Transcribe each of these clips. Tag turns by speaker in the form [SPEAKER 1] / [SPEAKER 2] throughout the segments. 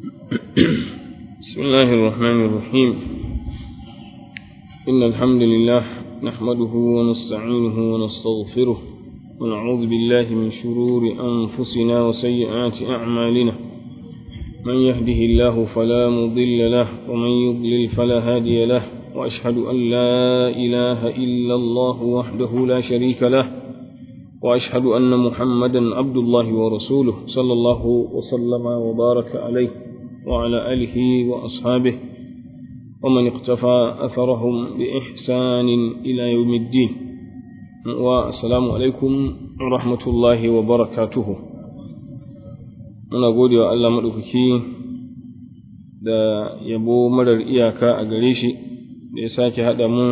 [SPEAKER 1] بسم الله الرحمن الرحيم إن الحمد لله نحمده ونستعينه ونستغفره ونعوذ بالله من شرور أنفسنا وسيئات أعمالنا من يهده الله فلا مضل له ومن يضلل فلا هادي له وأشهد أن لا إله إلا الله وحده لا شريك له وأشهد أن محمدا عبد الله ورسوله صلى الله وسلم وبارك عليه وعلى آله وأصحابه ومن اقتفى أثرهم بإحسان إلى يوم الدين والسلام عليكم ورحمة الله وبركاته. muna gode wa Allah maɗaukaki da yabo marar iyaka a gare shi da ya sake haɗa mu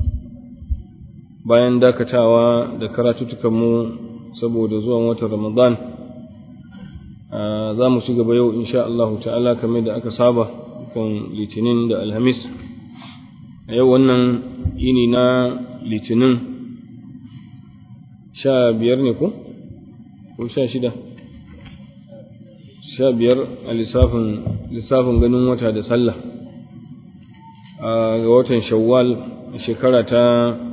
[SPEAKER 1] bayan dakatawa da karatutukanmu saboda zuwan watan Ramadan. Za mu ci gaba yau insha Allah ta'ala kamar da aka saba kan Litinin da Alhamis. A yau wannan yini na Litinin 15 ne ko 16? 15 a lissafin ganin wata da sallah ga watan Shawwal shekara ta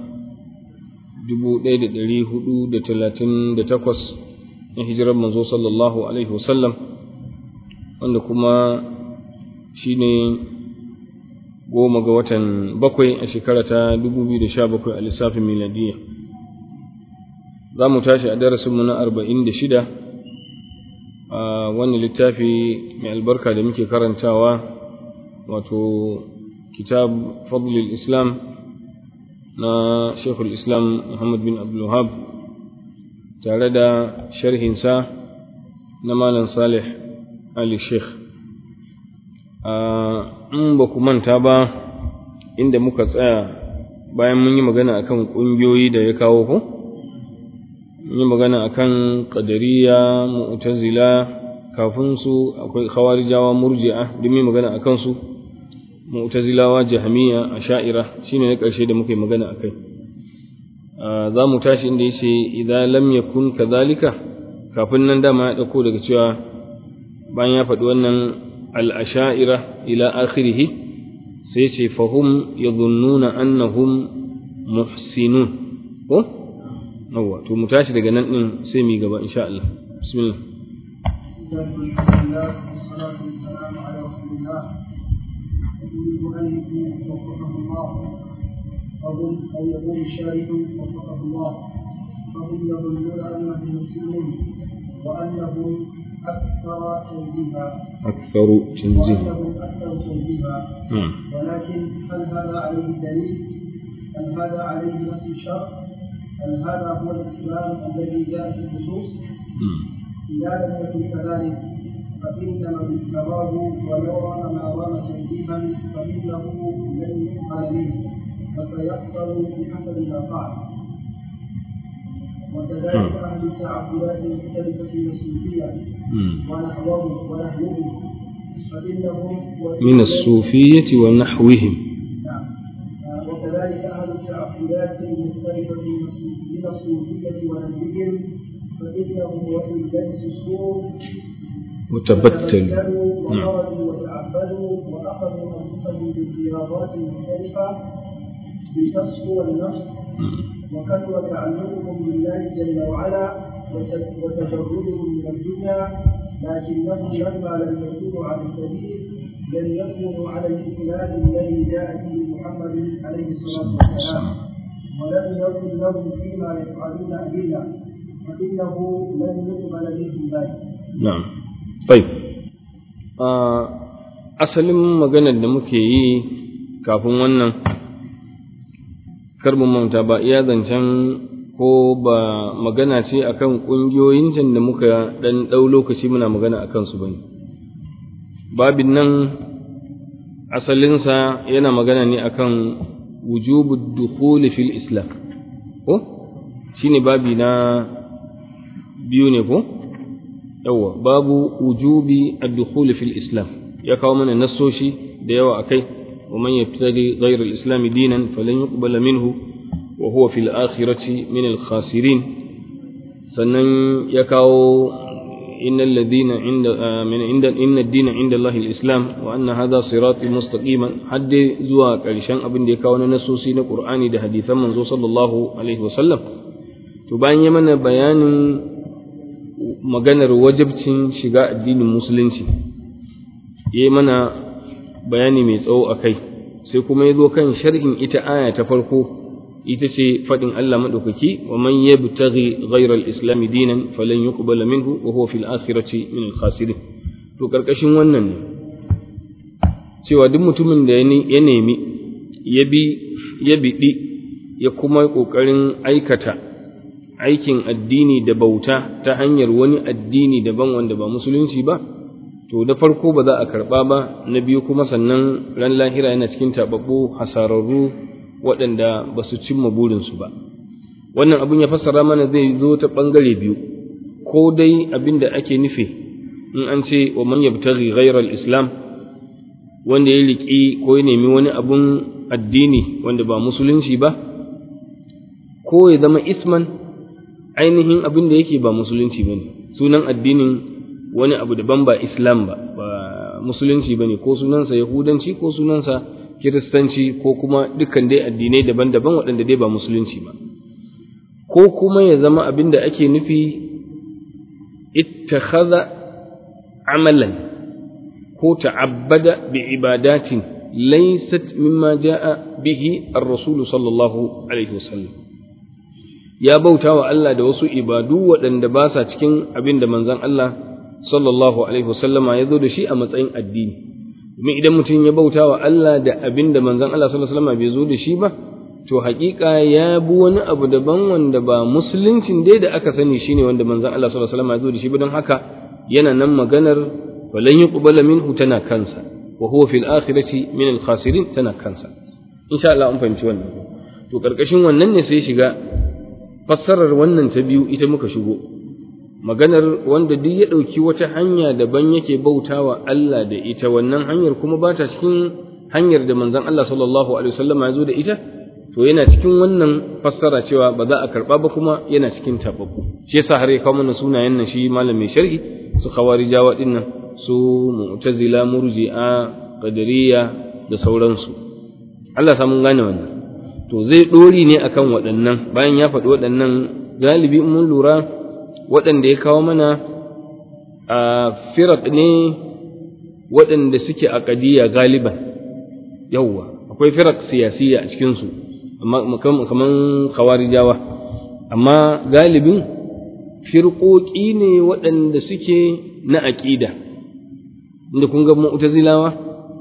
[SPEAKER 1] 1438 na hijirar manzo sallallahu alaihi wasallam, wanda kuma shine 10 ga watan 7 a shekara ta 2017 a lissafin miladiyya. Za mu tashi a darasinmu na 46 a wannan littafi mai albarka da muke karantawa, wato kitab fadlul islam na shekul islam Muhammad bin Abdul Wahhab tare da sharhinsa na malam Salih Ali Sheikh. In ba ku manta ba inda muka tsaya bayan mun yi magana akan ƙungiyoyi da ya kawo ko? Mun yi magana akan Qadariyya, Mu'tazila, kafin su akwai Khawarijawa, Murji'a, duk mun magana akan su. Mu'tazilawa, Jahmiyya, Asha'ira shine na ƙarshe da muka yi magana akai. Za mu tashi inda yace idza lam yakun kadhalika, kafin nan dama ya dauko daga cewa bayan ya faɗi wannan al-Asha'ira ila akhirih sai yace fahum yadhunnuna annahum muhsinun ko yawa to mu tashi daga nan din sai mu gaba insha Allah. Bismillah.
[SPEAKER 2] أو يقول الشارع وفقه الله فهم يظنون أنهم مسلمون وأنهم أكثر تنزيها ولكن هل هذا عليه دليل؟ هل هذا عليه نص الشرع؟ هل هذا هو الإسلام الذي جاء في النصوص؟ إذا لم يكن كذلك فإنما بالتراب ويرى ما رام تنزيها فإنه لن يقبل منه فسيحصل بحسب ما فعل. وكذلك أهل التعبدات المختلفة من الصوفية ونحوهم فإنهم
[SPEAKER 1] من الصوفية ونحوهم.
[SPEAKER 2] نعم. وكذلك أهل التعبدات المختلفة من الصوفية ونحوهم فإنهم وإن لبسوا السوء
[SPEAKER 1] وتبتلوا
[SPEAKER 2] وخرجوا وتعبدوا وأخذوا أنفسهم بالرياضات المختلفة بالتصفو والنفس وكثر تعلقهم بالله جل وعلا وتجردهم من الدنيا، لكنهم لما لم يكونوا على السبيل لم يكونوا على الإسلام الذي جاء به محمد عليه الصلاة والسلام، ولم يكن لهم فيما يفعلون أدلة فإنه لن يقبل منهم ذلك.
[SPEAKER 1] نعم. طيب. asalin maganar da muke yi kafin wannan karbin manta ba iya zancen ko ba magana ce akan ƙungiyoyin can da muka ɗan ɗau lokaci muna magana akan su bane. Babin nan asalinsa yana magana ne akan wujubud dukhul fil islam ko shine babi na biyu ne ko yawa babu wujubi ad-dukhul fil islam ya kawo mana nassoshi da yawa akai ومن يبتغي غير الإسلام دينا فلن يقبل منه وهو في الآخرة من الخاسرين sannan ya kawo innal ladina inna ad-dina 'inda Allah al-islam wa anna hadha sirati mustaqiman hadde zuwa ƙarshen abin da ya kawo na nasosi na Qur'ani da hadisan manzo sallallahu alaihi wasallam. To bayan ya mana bayanin maganar wajibcin shiga addinin musulunci, yayi mana bayani mai tsawo akai, sai kuma ya zo kan sharhin ita aya ta farko, ita ce faɗin Allah maɗaukaki, wa man yabtaghi ghayra al-islam dinan falan yuqbala minhu wa huwa fil akhirati min al-khasirin. To karkashin wannan ne cewa duk mutumin da ya nemi ya biɗi ya kuma ƙoƙarin aikata aikin addini da bauta ta hanyar wani addini daban wanda ba musulunci ba, to da farko ba za a karɓa ba, na biyu kuma sannan ran lahira yana cikin taɓaɓɓu hasararru waɗanda ba su cimma burinsu ba. Wannan abin ya fassara mana zai zo ta ɓangare biyu, ko dai abin da ake nufi in an ce wa man yabtaghi ghayra al-islam, wanda ya riƙi ko ya nemi wani abun addini wanda ba musulunci ba, ko ya zama isman ainihin abin da yake ba musulunci bane, sunan addinin wani abu daban ba islam ba musulunci bane, ko sunansa yahudanci ko sunansa kiristanci ko kuma dukkan dai addinai daban-daban waɗanda dai ba musulunci ba, ko kuma ya zama abin da ake nufi ittakhadha amalan ko ta'abbada bi ibadatin laysat mimma jaa bihi ar-rasul sallallahu alaihi wasallam, ya bauta wa Allah da wasu ibadu waɗanda ba sa cikin abin da manzon Allah sallallahu alaihi wasallama ya zo da shi a matsayin addini. Domin idan mutum ya bauta wa Allah da abin da manzon Allah sallallahu alaihi wasallama bai zo da shi ba, to haƙiƙa ya bi wani abu daban wanda ba musuluncin dai da aka sani shine wanda manzon Allah sallallahu alaihi wasallama ya zo da shi ba. Don haka yana nan maganar falan yuqbala minhu tana kansa, wa huwa fil akhirati min al-khasirin tana kansa. Insha Allah an fahimci wannan. To karkashin wannan ne sai shiga fassarar wannan ta biyu, ita muka shigo maganar wanda duk ya ɗauki wata hanya daban yake bautawa Allah da ita, wannan hanyar kuma ba ta cikin hanyar da manzon Allah sallallahu alaihi wasallam ya zo da ita, to yana cikin wannan fassara cewa ba za a karɓa ba, kuma yana cikin tababbu. Shi yasa har ya kawo mana sunayen nan shi malam mai sharhi, su khawarijawa din nan, su mu'tazila, murji'a, qadariyya da sauransu. Allah samu gane wannan. To zai ɗori ne akan waɗannan, bayan ya faɗi waɗannan galibi mun lura waɗanda ya kawo mana a firak ne waɗanda suke aqadiyya galiban. Yawwa, akwai firak siyasiya a cikinsu, amma kaman khawarijawa, amma galibin firƙoƙi ne waɗanda suke na aƙida, inda kun ga mu'tazilawa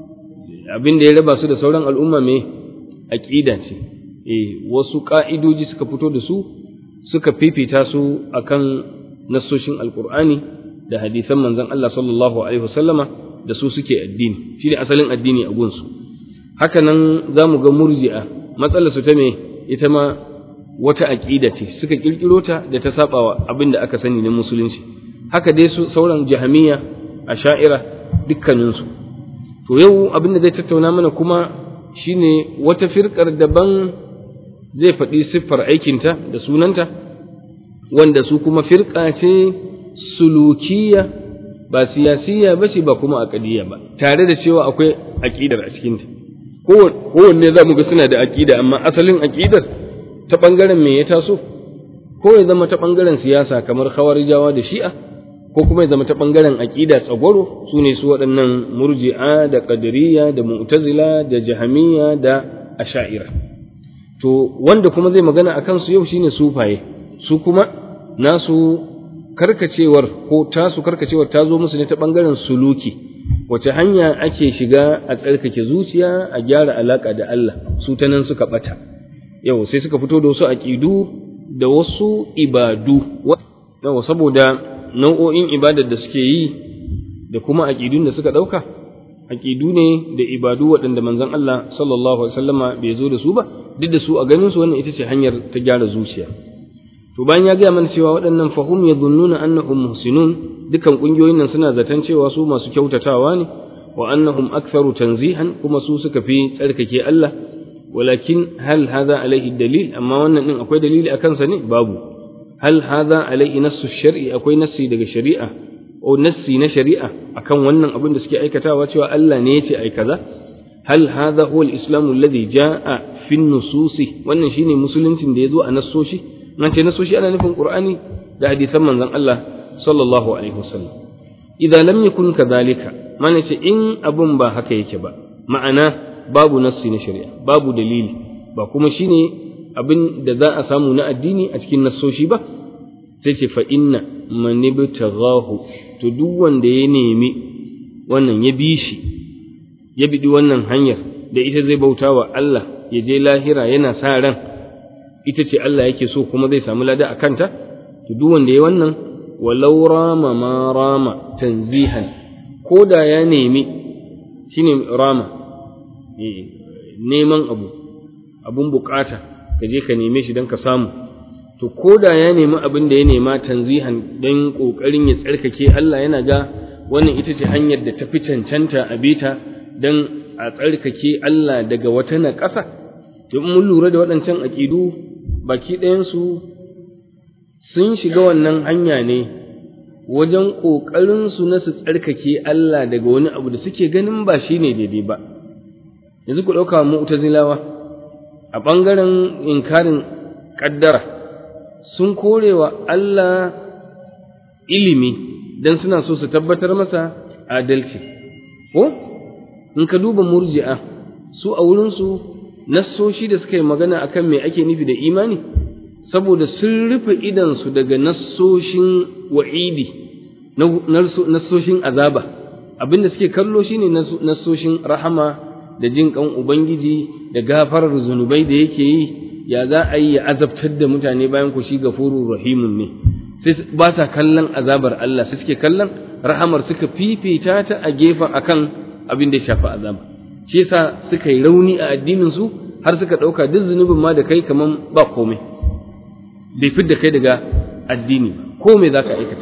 [SPEAKER 1] abin da ya raba su da sauran al'umma mai aƙida ce. Wasu ƙa'idoji suka fito da su suka fifita su akan nassoshin alƙur'ani da hadisan manzon Allah sallallahu alaihi wasallama, da su suke addini, shi ne asalin addini a gunsu. Haka nan za mu ga murji'a, matsalar su ta me ita ma wata aƙida ce, suka ƙirƙiro ta da ta saɓawa abin da aka sani na musulunci. Haka dai su sauran jahamiyya, asha'ira, dukkaninsu. To yau abin da zai tattauna mana kuma shine wata firƙar daban, zai faɗi siffar aikinta da sunanta, wanda su kuma firƙa ce sulukiya, ba siyasiya ba ce, ba kuma aqidiyya ba, tare da cewa akwai aƙidar a cikinta. Kowanne za mu ga suna da aƙida, amma asalin aƙidar ta ɓangaren me ya taso, ko ya zama ta ɓangaren siyasa kamar khawarijawa da shi'a, ko kuma ya zama ta ɓangaren aƙida tsagwaro, su ne su waɗannan murji'a da qadariyya da mu'tazila da jahamiyya da asha'ira. To wanda kuma zai magana a kansu yau shine sufaye, su kuma nasu karkacewar ko tasu karkacewar ta zo musu ne ta ɓangaren suluki, wace hanya ake shiga a tsarkake zuciya a gyara alaƙa da Allah, su ta nan suka ɓata. Yau sai suka fito da wasu aƙidu da wasu ibadu, yau saboda nau'o'in ibadar da suke yi da kuma aƙidun da suka ɗauka, aƙidu ne da ibadu waɗanda manzon Allah sallallahu alaihi wasallama bai zo da su ba, duk da su a ganin su wannan ita ce hanyar ta gyara zuciya. To bayan ya gaya mana cewa waɗannan fahum yadhunnuna annahum muhsinun, dukan ƙungiyoyin nan suna zaton cewa su masu kyautatawa ne, wa annahum aktharu tanzihan, kuma su suka fi tsarkake Allah. Walakin hal hadha alaihi dalil, amma wannan din akwai dalili akan sa ne? Babu. Hal hadha alaihi nassu shar'i, akwai nassi daga shari'a o nassi na shari'a akan wannan abin da suke aikatawa cewa Allah ne yace ai kaza hal hadha huwa al-islam alladhi jaa fi an-nusus wannan shine musuluncin da yazo a nassoshi nan ce nassoshi ana nufin qur'ani da hadisan manzon Allah sallallahu alaihi wasallam idan lam yakun kadhalika mana ce in abun ba haka yake ba ma'ana babu nassi na shari'a babu dalili ba kuma shine abin da za a samu na addini a cikin nassoshi ba sai ce fa inna man ibtaghahu to duk wanda ya nemi wannan ya bi shi ya bidi wannan hanyar da ita zai bautawa Allah ya je lahira yana sa ran ita ce Allah yake so kuma zai samu lada a kanta to duk wanda ya wannan walau rama ma rama tanzihan ko da ya nemi shine rama neman abun bukata ka je ka neme shi don ka samu to ko da ya nemi abin da ya nema tanzihan don kokarin ya tsarkake Allah yana ga wannan ita ce hanyar da ta fi cancanta a bita don a tsarkake Allah daga wata naƙasa to mun lura da waɗancan aƙidu baki ɗayansu sun shiga wannan hanya ne wajen ƙoƙarinsu na su tsarkake Allah daga wani abu da suke ganin ba shi ne daidai ba yanzu ku ɗauka mu'tazilawa a ɓangaren inkarin ƙaddara sun korewa Allah ilimi don suna so su tabbatar masa adalci ko in ka duba murji'a su a wurinsu nassoshi da suka yi magana akan me ake nufi da imani saboda sun rufe idansu daga nassoshin wa'idi nassoshin azaba abinda suke kallo shine nassoshin rahama da jin kan ubangiji da gafarar zunubai da yake yi ya za a yi ya azabtar da mutane bayan ku shi gafurur rahimun ne sai ba sa kallon azabar Allah sai suke kallon rahamar suka fifita ta a gefen akan abin da ya shafi azaba shi yasa suka yi rauni a addinin su har suka dauka duk zunubin ma da kai kaman ba komai bai fidda kai daga addini ko me zaka aikata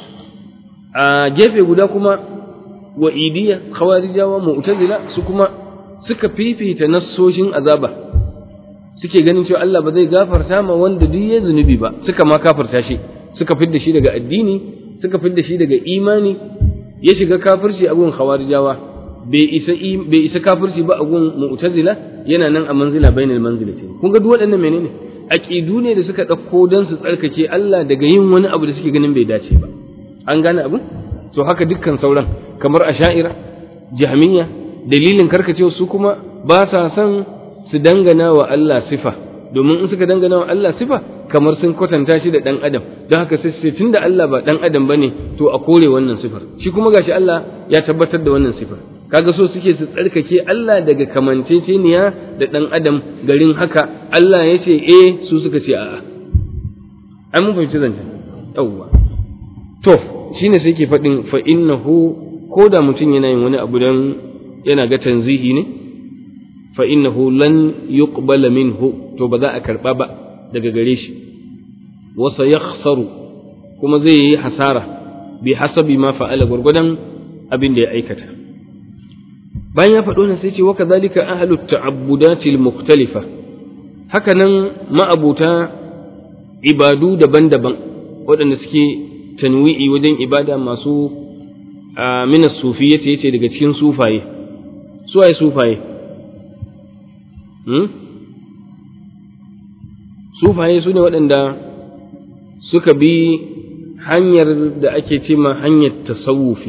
[SPEAKER 1] a gefe guda kuma wa'idiyya khawarijawa mu'tazila su kuma suka fifita nassoshin azaba suke ganin cewa Allah ba zai gafarta ma wanda duk ya zunubi ba suka ma kafarta shi suka fidda shi daga addini suka fidda shi daga imani ya shiga kafirci a gun khawarijawa bai isa kafirci ba a gun mu'tazila yana nan a manzila bainal manzilatayn kun ga duk waɗannan menene aqidu ne da suka dauko dan su tsarkake Allah daga yin wani abu da suke ganin bai dace ba an gane abin to haka dukkan sauran kamar asha'ira jahmiyya dalilin karkacewa su kuma ba sa son su dangana wa Allah sifa domin in suka dangana wa Allah sifa kamar sun kwatanta shi da dan adam don haka sai tunda Allah ba dan adam bane to a kore wannan sifar shi kuma gashi Allah ya tabbatar da wannan sifar kaga so suke su tsarkake Allah daga kamanceceniya da dan adam garin haka Allah ya ce su suka ce a'a an mun fahimci zancen yawwa to shine sai ke faɗin fa innahu ko da mutum yana yin wani abu dan yana ga tanzihi ne fa innahu lan yuqbala minhu to ba za a karba ba daga gare shi wa sayakhsaru kuma zai yi hasara bi hasabi ma fa'ala gurgudan abin da ya aikata bayan ya faɗo nan sai ce wa kadhalika ahlut ta'abbudatil mukhtalifa haka nan ma'abuta ibadu daban-daban waɗanda suke tanwi'i wajen ibada masu min as-sufiyyati yace daga cikin sufaye suwaye sufaye sufaye su ne waɗanda suka bi hanyar da ake ce ma hanyar tasawuf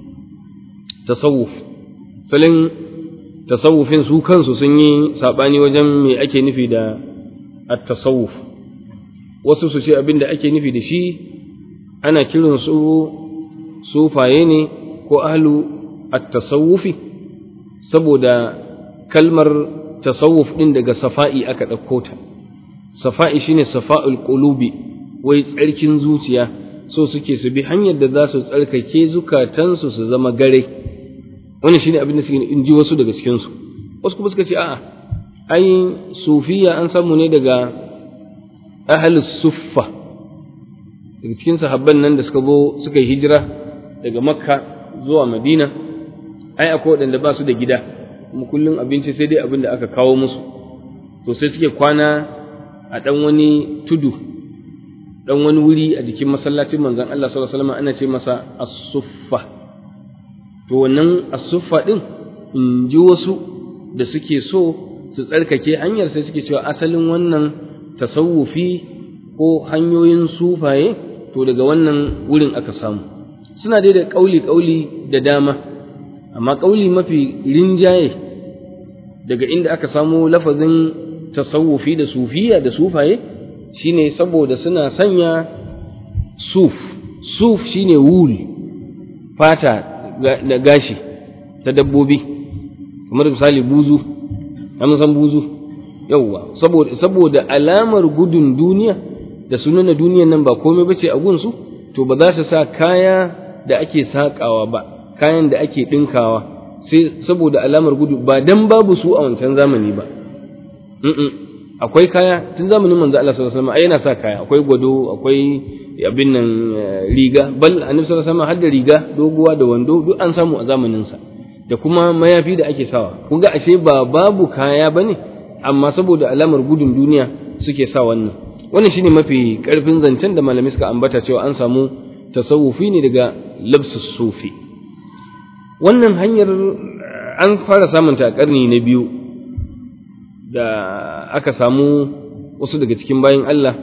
[SPEAKER 1] salin tasawufin su kansu sun yi saɓani wajen me ake nufi da at-tasawuf wasu su ce abin da ake nufi da shi ana kiran su sufaye ne ko ahlu at-tasawufi saboda kalmar tasawuf din daga safa'i aka ɗauko ta safa'i shine safa'ul qulubi wai tsarkin zuciya so suke su bi hanyar da za su tsarkake zukatansu su zama gare wannan shine abin da suke in ji wasu daga cikin su wasu kuma suka ce a'a ai sufiya an samu ne daga ahlus suffa daga cikin sahabban nan da suka zo suka yi hijira daga makka zuwa madina ai akwai waɗanda ba su da gida kuma kullum abinci sai dai abin da aka kawo musu to sai suke kwana a ɗan wani tudu dan wani wuri a jikin masallacin manzon Allah sallallahu alaihi wasallam ana ce masa as-suffa. To wannan as-suffa din in ji wasu da suke so su tsarkake hanyar sai suke cewa asalin wannan tasawufi ko hanyoyin sufaye to daga wannan wurin aka samu. Suna dai da kauli da dama, amma kauli mafi rinjaye daga inda aka samu lafazin tasawufi da sufiya da sufaye shine saboda suna sanya suf shine wool, fata da gashi ta dabbobi, kamar misali buzu, an san buzu yauwa, saboda alamar gudun duniya da sunan duniyan nan ba komai bace a gunsu, to ba za su sa kaya da ake sakawa ba, kayan da ake dinkawa, sai saboda alamar gudu, ba dan babu su a wancan zamani ba. Akwai kaya tun zamanin manzo Allah sallallahu alaihi wasallam, ai yana sa kaya, akwai gwado, akwai abin nan riga, bal annabi sallallahu alaihi wasallam har da riga doguwa da wando duk an samu a zamanin sa, da kuma mayafi da ake sawa. Kun ga ashe ba babu kaya bane, amma saboda alamar gudun duniya suke sa wannan. Wannan shine mafi karfin zancen da malamai suka ambata cewa an samu tasawufi ne daga labsus sufi. Wannan hanyar an fara samunta a karni na biyu da aka samu wasu daga cikin bayin Allah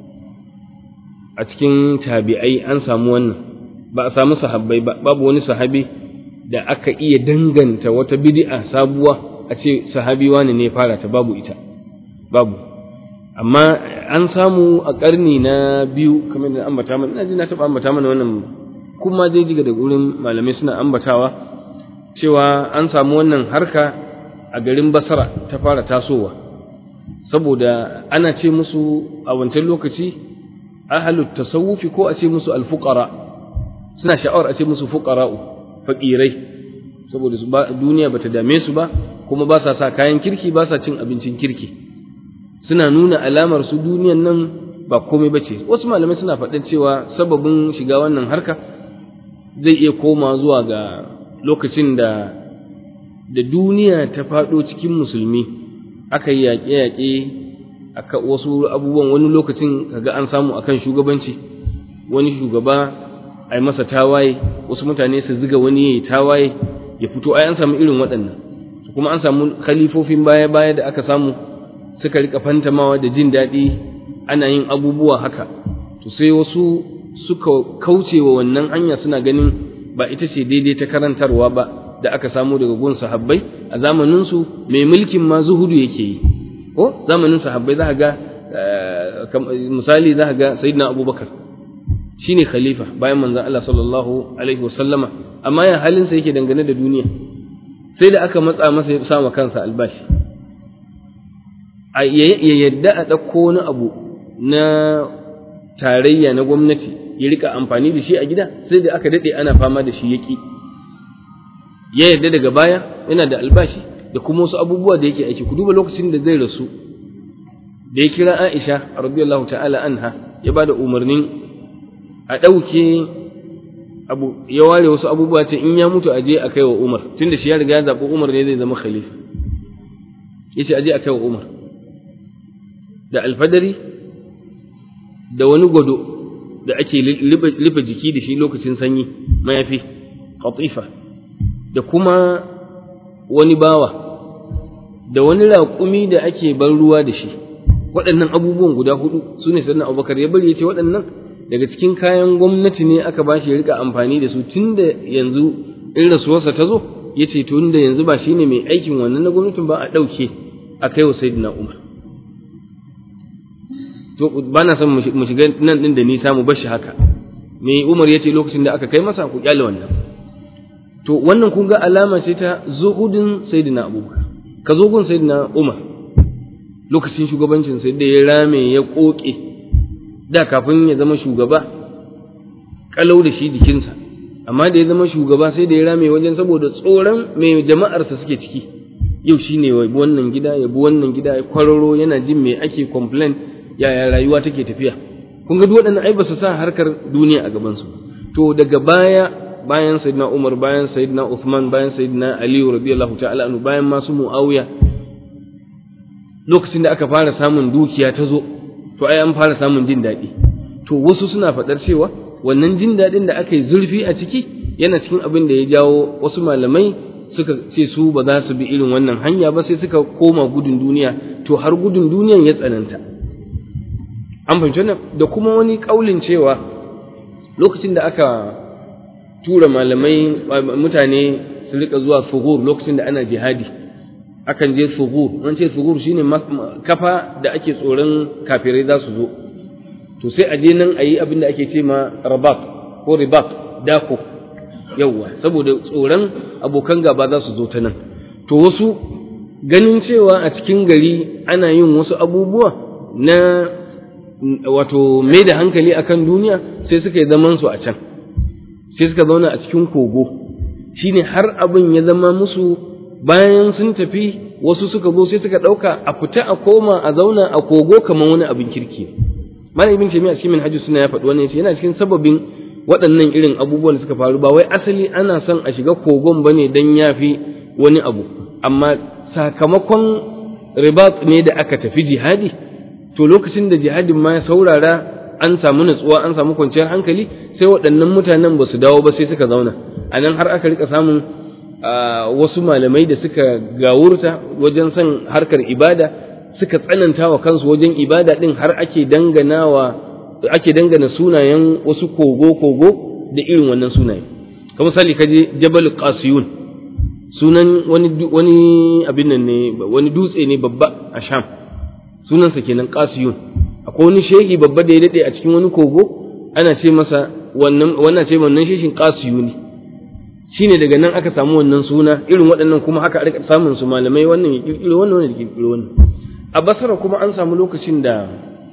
[SPEAKER 1] a cikin tabi'ai, an samu wannan. Ba a samu sahabbai ba, babu wani sahabi da aka iya danganta wata bid'a sabuwa a ce sahabi wani ne fara ta, babu ita, babu. Amma an samu a karni na biyu, kamar da ambata mana, ina ji na taɓa ambata mana wannan, kuma zai jiga da gurin malamai suna ambatawa cewa an samu wannan harka a garin Basra ta fara tasowa, saboda ana ce musu a wancan lokaci ahlut tasawufi ko a ce musu alfuqara, suna sha'awar a ce musu fuqara'u, faqirai, saboda duniya bata dame su ba, kuma ba sa kayan kirki, ba sa cin abincin kirki, suna nuna alamar su duniyan nan ba komai bace. Wasu malamai suna faɗin cewa sababin shiga wannan harka zai iya koma zuwa ga lokacin da duniya ta faɗo cikin musulmi, aka yi yaƙe-yaƙe, aka wasu abubuwan, wani lokacin kaga an samu akan shugabanci, wani shugaba a yi masa tawaye, wasu mutane su ziga wani ya yi tawaye ya fito, ai an samu irin waɗannan. Kuma an samu khalifofin baya-baya da aka samu suka rika fantamawa da jin daɗi, ana yin abubuwa haka, to sai wasu suka kauce wa wannan hanya, suna ganin ba ita ce daidai ta karantarwa ba da aka samu daga gun sahabbai. A zamaninsu mai mulkin ma zuhudu yake yi, ko zamanin sahabbai za ga misali, za ga sayyidina Abubakar shine khalifa bayan manzon Allah sallallahu alaihi wasallama, amma ya halinsa yake dangane da duniya, sai da aka matsa masa ya sama kansa albashi, ya yadda a ɗauko wani abu na tarayya na gwamnati ya rika amfani da shi a gida, sai da aka daɗe ana fama da shi yaƙi. Ya yarda daga baya yana da albashi da kuma wasu abubuwa da yake aiki. Ku duba lokacin da zai rasu, da ya kira Aisha radiyallahu ta'ala anha, ya ba da umarnin a ɗauke abu, ya ware wasu abubuwa, ce in ya mutu a je a kai wa Umar, tunda shi ya riga ya zaɓi Umar ne zai zama khalifa, ya ce a je a kai wa Umar da alfadari da wani gwado da ake lifa jiki da shi lokacin sanyi, mayafi qatifa, da kuma wani bawa da wani raƙumi da ake ban ruwa da shi. Waɗannan abubuwan guda hudu su ne sannan Abubakar ya bari, ya ce waɗannan daga cikin kayan gwamnati ne aka ba shi ya rika amfani da su, tun da yanzu in rasuwarsa ta zo, ya ce tun da yanzu ba shi ne mai aikin wannan na gwamnatin ba, a ɗauke a kai wa Sayyidina Umar. To ba na son mu shiga nan ɗin da nisa, mu bashi haka. Me Umar ya ce lokacin da aka kai masa, ku kyale wannan. To wannan kun ga alama ce ta zuhudin Sayyidina Abubakar. Ka zo gun Sayyidina Umar lokacin shugabancin sai da ya rame ya koke, da kafin ya zama shugaba kalau da shi jikinsa, amma da ya zama shugaba sai da ya rame wajen, saboda tsoron mai jama'arsa suke ciki. Yau shine ya bi wannan gida, ya bi wannan gida, ya kwararo, yana jin me ake complain, yaya rayuwa take tafiya. Kun ga duk waɗannan ai ba su sa harkar duniya a gaban su. To daga bayan Sayyidina Umar, bayan Sayyidina Uthman, bayan Sayyidina Ali radiyallahu ta'ala anhu, bayan masu Muawiya, lokacin da aka fara samun dukiya ta zo, to ai an fara samun jin daɗi. to wasu suna faɗar cewa wannan jin daɗin da aka yi zurfi a ciki yana cikin abin da ya jawo wasu malamai suka ce su ba za su bi irin wannan hanya ba sai suka koma gudun duniya, to har gudun duniyan ya tsananta. An fahimci wannan. Da kuma wani kaulin cewa lokacin da aka tura malamai mutane su rika zuwa fugur lokacin da ana jihadi, akan je fugur, an ce fugur shine kafa da ake tsoron kafirai za su zo, to sai a je nan a yi abin da ake ce ma rabat ko ribat, dako, yawwa, saboda tsoron abokan gaba za su zo ta nan. To wasu ganin cewa a cikin gari ana yin wasu abubuwa na wato mai da hankali akan duniya, sai suka yi zaman su a can, sai suka zauna a cikin kogo, shine har abin ya zama musu bayan sun tafi wasu suka zo sai suka ɗauka a fita a koma a zauna a kogo kamar wani abin kirki. Malam Ibn Taymiyyah cikin Minhajus Sunna ya faɗi wannan, yace yana cikin sababin waɗannan irin abubuwan da suka faru, ba wai asali ana son a shiga kogon bane dan yafi wani abu, amma sakamakon ribat ne da aka tafi jihadi, to lokacin da jihadin ma ya saurara an samu nutsuwa an samu kwanciyar hankali, sai waɗannan mutanen ba su dawo ba sai suka zauna a nan, har aka rika samun wasu malamai da suka gawurta wajen son harkar ibada, suka tsananta wa kansu wajen ibada din, har ake dangana sunayen wasu kogo da irin wannan sunaye. Kamar misali kaje Jabal Qasiyun, sunan wani abin nan ne, wani dutse ne babba a Sham, sunansa kenan Qasiyun. Akwai wani shehi babba da ya dade a cikin wani kogo, ana ce masa wannan shehin Qasiyuni, shine daga nan aka samu wannan suna. Irin waɗannan kuma haka a rika samun su malamai, wannan ya kirkiro wannan ya kirkiro wannan. A Basra kuma an samu lokacin da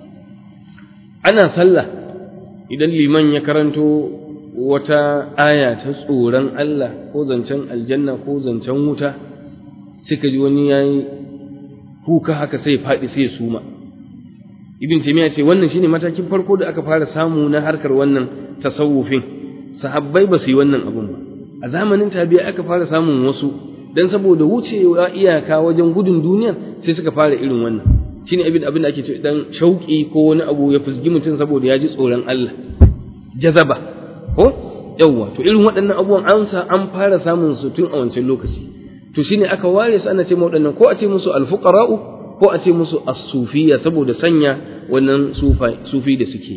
[SPEAKER 1] ana sallah, idan liman ya karanto wata aya ta tsoron Allah ko zancen aljanna ko zancen wuta, suka ji wani yayi kuka haka sai faɗi sai suma. Ibn Taymiyyah ce wannan shine matakin farko da aka fara samu na harkar wannan tasawufin. Sahabbai ba su yi wannan abun ba, a zamanin tabi'a aka fara samun wasu, dan saboda wucewa iyaka wajen gudun duniya sai suka fara irin wannan. Shine abin da ake ce dan shauki ko wani abu ya fusgi mutum saboda ya ji tsoron Allah, jazaba ko yawwa. To irin waɗannan abubuwan an fara samun su tun a wancan lokaci. To shine aka ware su ana ce ma waɗannan, ko a ce musu alfuqara'u ko a ce musu as-sufiyya, saboda sanya wannan sufi da suke.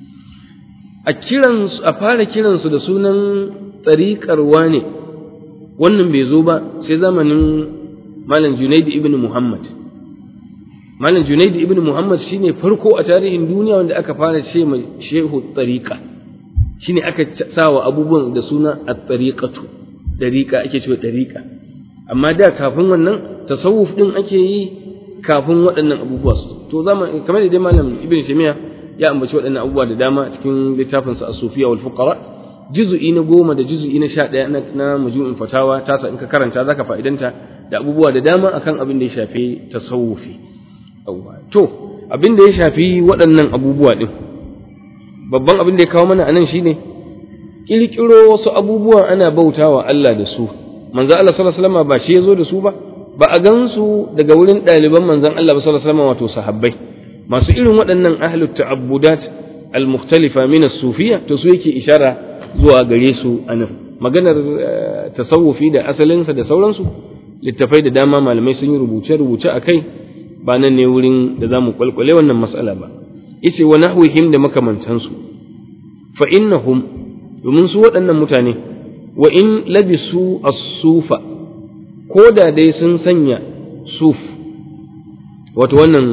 [SPEAKER 1] A fara kiransu da sunan tsariƙar wane, wannan bai zo ba sai zamanin Malam Junaid ibn Muhammad. Malam Junaid ibn Muhammad shine farko a tarihin duniya wanda aka fara ce mai shehu tsariƙa, shine aka sawa abubuwan da suna at-tariqatu, dariƙa ake cewa dariƙa. Amma da kafin wannan tasawuf din ake yi kafin waɗannan abubuwa su. To kamar da dai Malam Ibn Taymiyyah ya ambaci waɗannan abubuwa da dama cikin littafinsa As-Sufiyya wal Fuqara, juz'i na 10 da juz'i na 11 na Majmu'ul Fatawa, tasa in ka karanta zaka fa'idanta da abubuwa da dama akan abin da ya shafi tasawufi. To abin da ya shafi waɗannan abubuwa din, babban abin da ya kawo mana anan shine kirkiro wasu abubuwa ana bautawa Allah da su. Manzo Allah sallallahu alaihi wasallam ba shi yazo da su ba a gansu daga wurin ɗaliban manzon Allah sallallahu alaihi wasallam, wato sahabbai masu irin waɗannan ahlut ta'abbudat al-mukhtalifa min as-sufiyya, to su yake ishara zuwa gare su anan. Maganar tasawufi da asalinsa da sauransu, littafai da dama malamai sun yi rubuce akai, ba nan ne wurin da zamu kwalkwale wannan mas'ala ba. Yace wa nahwihim da makamantansu, fa innahum, domin su waɗannan mutane, wa in labisu as-sufa, ko da dai sun sanya suf, wato wannan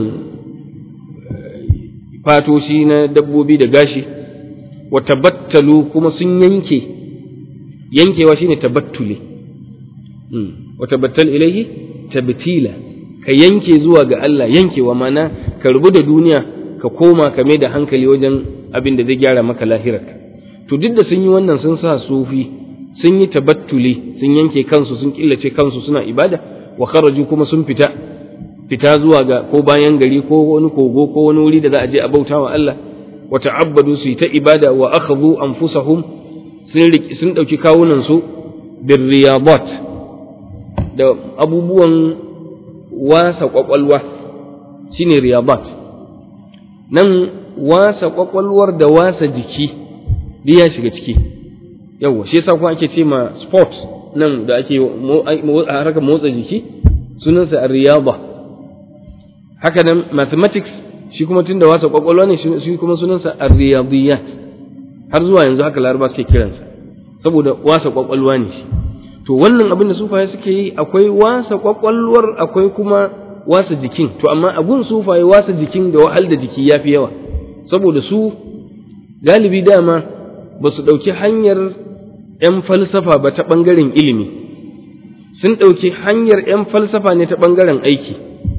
[SPEAKER 1] fatoshi na dabbobi da gashi, wa tabattalu, kuma sun yankewa shine tabattuli, wa tabattal ilaihi tabtila, ka yanke zuwa ga Allah yankewa, mana ka rubu da duniya ka koma ka mai da hankali wajen abin da zai gyara maka lahirarka. To duk da sun yi wannan, sun sa sufi, sun yi tabattuli, sun yanke kansu, sun killace kansu suna ibada, wa kharaju, kuma sun fita zuwa ga ko bayan gari ko wani kogo ko wani wuri da za a je a bautawa Allah, wa ta'abbadu, su yi ta ibada, wa akhadhu anfusahum, sun dauki kawunan su bir riyadat, da abubuwan wasa kwakwalwa, shine riyadat. Nan wasa kwakwalwar da wasa jiki duk ya shiga ciki. Yawwa shi yasa kuma ake ce ma sport nan da ake harkar motsa jiki sunansa riyada. Haka nan mathematics shi kuma tunda wasa kwakwalwa ne shi kuma sunansa riyadiyat, har zuwa yanzu haka laraba suke kiransa saboda wasa kwakwalwa ne shi. To wannan abin da sufaye suke yi, akwai wasa kwakwalwar akwai kuma wasa jikin. To amma abun sufaye wasa jikin da wahal da jiki yafi yawa, saboda su galibi dama ba su ɗauki hanyar 'yan falsafa ba ta ɓangaren ilimi, sun ɗauki hanyar 'yan falsafa ne ta ɓangaren aiki.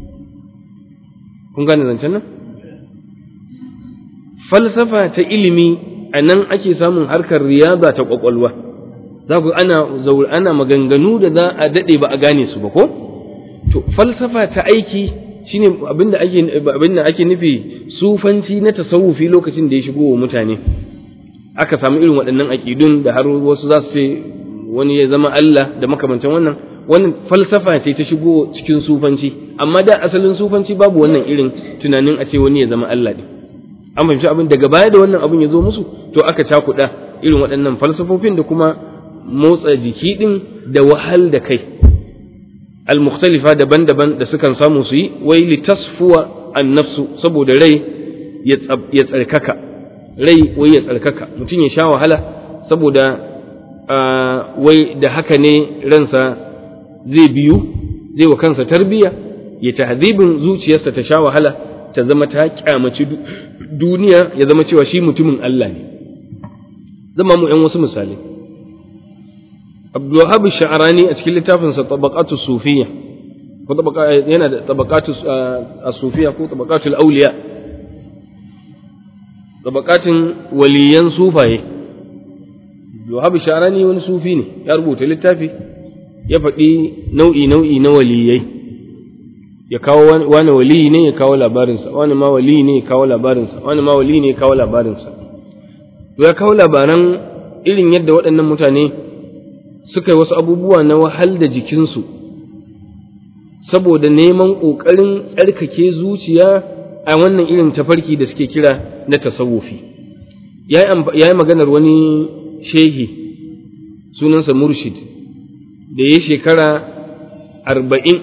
[SPEAKER 1] Kun gane zancen nan? Falsafa ta ilimi a nan ake samun harkar riyaza ta ƙwaƙwalwa. Za ku ana maganganu da za a daɗe ba a gane su ba ko? To, falsafa ta aiki shine abinda ake nufi sufanci na tasawufi lokacin da ya shigo wa mutane. Aka samu irin waɗannan aƙidun da har wasu za su ce wani ya zama Allah da makamantan wannan falsafa ce ta shigo cikin sufanci, amma da asalin sufanci babu wannan irin tunanin a ce wani ya zama Allah ne. An fahimci abin daga baya da wannan abin ya zo musu, to aka cakuɗa irin waɗannan falsafofin da kuma motsa jiki ɗin da wahal da kai al-mukhtalifa daban-daban da sukan samu su yi, wai litasfuwa an-nafsu, saboda rai ya tsarkaka. Rai wai ya tsarkaka, mutum ya sha wahala saboda wai da haka ne ransa zai biyu, zai wa kansa tarbiya, ya tahdhibin zuciyarsa ta sha wahala, ta zama ta kyamaci duniya, ya zama cewa shi mutumin Allah ne. Zama mu ‘yan wasu misali. Abdulwahab Sha'rani a cikin littafinsa Tabaqatu Sufiyya, ko yana da Tabaqatu Sufiyya ko Tabaqatul Awliya, tabaqatin waliyan sufaye. Abdulwahab Sha'rani wani sufi ne, ya rubuta littafi ya faɗi nau'i na waliyai, ya kawo wani waliyi ne ya kawo labarinsa, wani ma waliyi ne ya kawo labarinsa, wani ma waliyi ne ya kawo labarinsa. To ya kawo labaran irin yadda waɗannan mutane suka yi wasu abubuwa na wahal da jikinsu saboda neman ƙoƙarin tsarkake zuciya a wannan irin tafarki da suke kira na tasawufi. Ya yi maganar wani shehi sunansa Murshid da ya shekara 40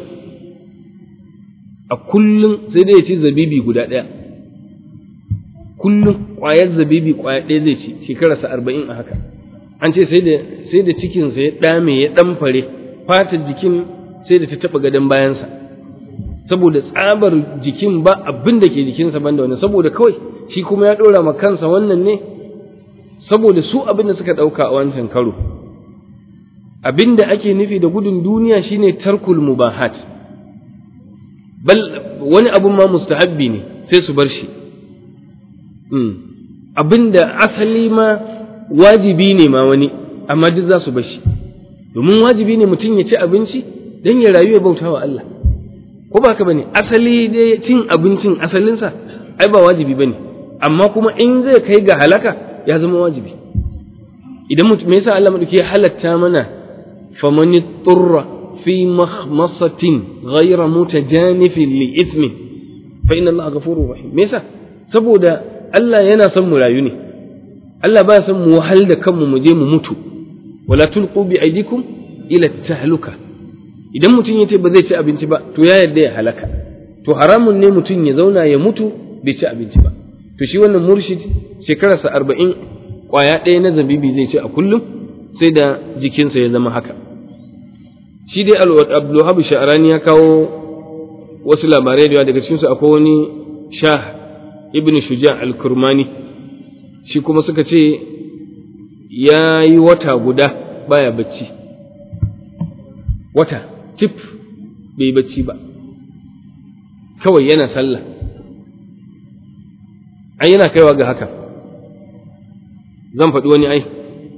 [SPEAKER 1] a kullum sai dai ya ci zabibi guda ɗaya, kullum ƙwayar zabibi ƙwaya ɗaya zai ci, shekararsa 40 a haka. An ce sai da cikinsa ya ɗame ya ɗamfare, fatar jikin sai da ta taɓa gadon bayansa, saboda tsabar jikin ba abin da ke jikinsa banda wani, saboda kawai shi kuma ya ɗora ma kansa wannan ne saboda su abin da suka ɗauka a wancan karo. Abin da ake nufi da gudun duniya shine tarkul mubahat, bal wani abun ma mustahabbi ne sai su bar shi. Abin da asali ma wajibi ne ma wani, amma duk za su bar shi, domin wajibi ne mutum ya ci abinci don ya rayu ya bauta wa Allah, ko ba haka bane? Asali dai cin abincin asalinsa ai ba wajibi bane, amma kuma in zai kai ga halaka ya zama wajibi. Idan mutum, me yasa Allah madauki ya halatta mana faman turra fi makhmasatin ghayra mutajanifin li ithmin fa inna Allah ghafurur rahim? Me yasa? Saboda Allah yana son mu rayu ne. Allah ba son mu wahal da kanmu mu je mu mutu. Wala tulqu bi aydikum ila tahluka. Idan mutum yace ba zai ci abinci ba, to ya yarda ya halaka. To haramun ne mutum ya zauna ya mutu bai ci abinci ba. To shi wannan murshid shekararsa 40 kwaya ɗaya na zabibi zai ci a kullum, sai da jikinsa ya zama haka. Shi dai Abdulwahab Sha'rani ya kawo wasu labarai da daga cikinsu akwai wani Shah ibn Shuja al-Kurmani, shi kuma suka ce ya yi wata guda baya bacci, wata tif bai bacci ba, kawai yana sallah. Ai yana kaiwa ga haka. Zan faɗi wani ai,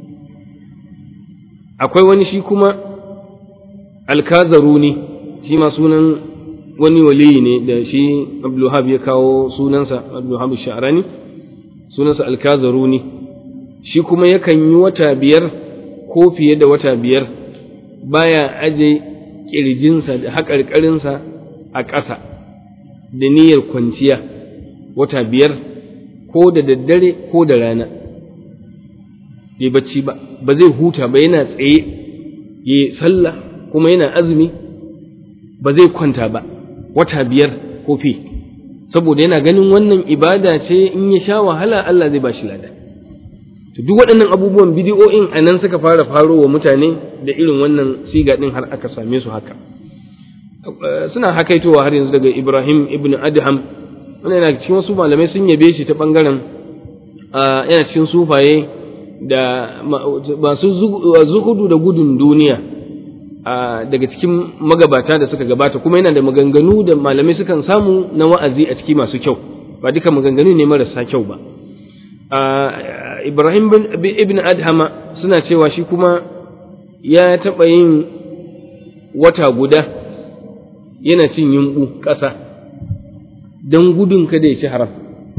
[SPEAKER 1] akwai wani shi kuma Al-Kazaruni, shi ma sunan wani waliyi ne da shi Abdulwahab ya kawo sunansa, Abdulwahab Sha'rani sunansa Al-Kazaruni. Shi kuma yakan yi wata 5 ko fiye da wata 5 baya aje kirjinsa da haƙarƙarinsa a ƙasa da niyyar kwanciya, wata 5 ko da daddare ko da rana bai bacci ba zai huta ba, yana tsaye ya sallah kuma yana azumi, ba zai kwanta ba wata 5 ko fi, saboda yana ganin wannan ibada ce in ya sha wahala Allah zai ba shi lada. To duk waɗannan abubuwan bidiyo'in a nan suka fara faro wa mutane da irin wannan siga ɗin har aka same su haka. Suna hakaitowa har yanzu daga Ibrahim ibn Adham, wanda yana cikin wasu malamai sun yabe shi ta ɓangaren yana cikin sufaye da masu zuhudu da gudun duniya daga cikin magabata da suka gabata, kuma yana da maganganu da malamai sukan samu na wa'azi a ciki masu kyau, ba duka maganganu ne marasa kyau ba. Ibrahim ibn Adhama suna cewa shi kuma ya taɓa yin wata guda yana cin yumɓu ƙasa don gudun kada ya ci haram.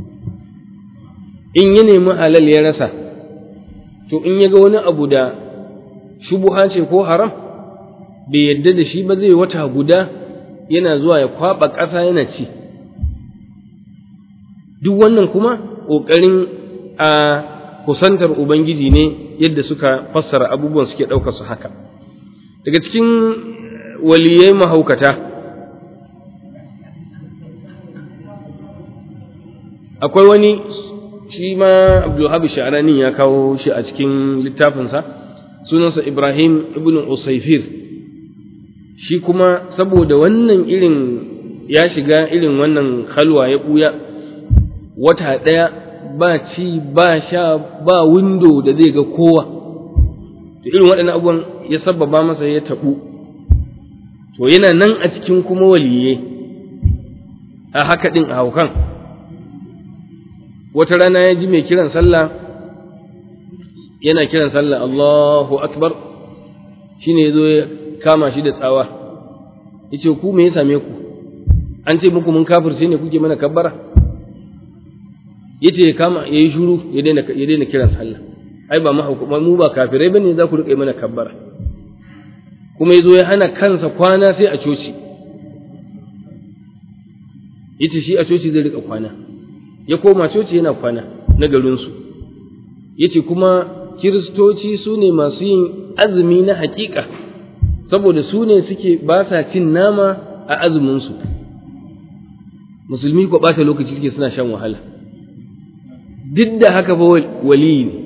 [SPEAKER 1] In ya nemi halal ya rasa, to in ya ga wani abu da shubuha ce ko haram bai yadda da shi ba, zai wata guda yana zuwa ya kwaɓa ƙasa yana ci. Duk wannan kuma ƙoƙarin a kusantar Ubangiji ne yadda suka fassara abubuwan suke ɗaukar su haka. Daga cikin waliyai mahaukata akwai wani shi ma Abdulwahab Sha'rani ya kawo shi a cikin littafinsa, sunansa Ibrahim ibn Usayfir. Shi kuma saboda wannan irin ya shiga irin wannan khalwa ya ɓuya wata ɗaya ba ci ba sha ba window da zai ga kowa, to irin waɗannan abubuwan ya sabbaba masa ya taɓu. To yana nan a cikin kuma waliye a haka ɗin a haukan. Wata rana ya ji mai kiran sallah yana kiran sallah Allahu Akbar, shine ya zo ya kama shi da tsawa, ya ce ku me ya same ku, an ce muku mun kafirce ne kuke mana kabbara? Yace ya kama yayi shuru ya daina kiran sallah, ai ba mu ba kafirai bane za ku rika mana kabbara. Kuma yazo ya hana kansa kwana sai a coci, yace shi a coci zai rika kwana, ya koma coci yana kwana na garin su. Yace kuma kiristoci su ne masu yin azumi na hakika, saboda su ne suke ba sa cin nama a azumin su, musulmi ko bata lokaci suke suna shan wahala. Duk da haka ba waliyi ne.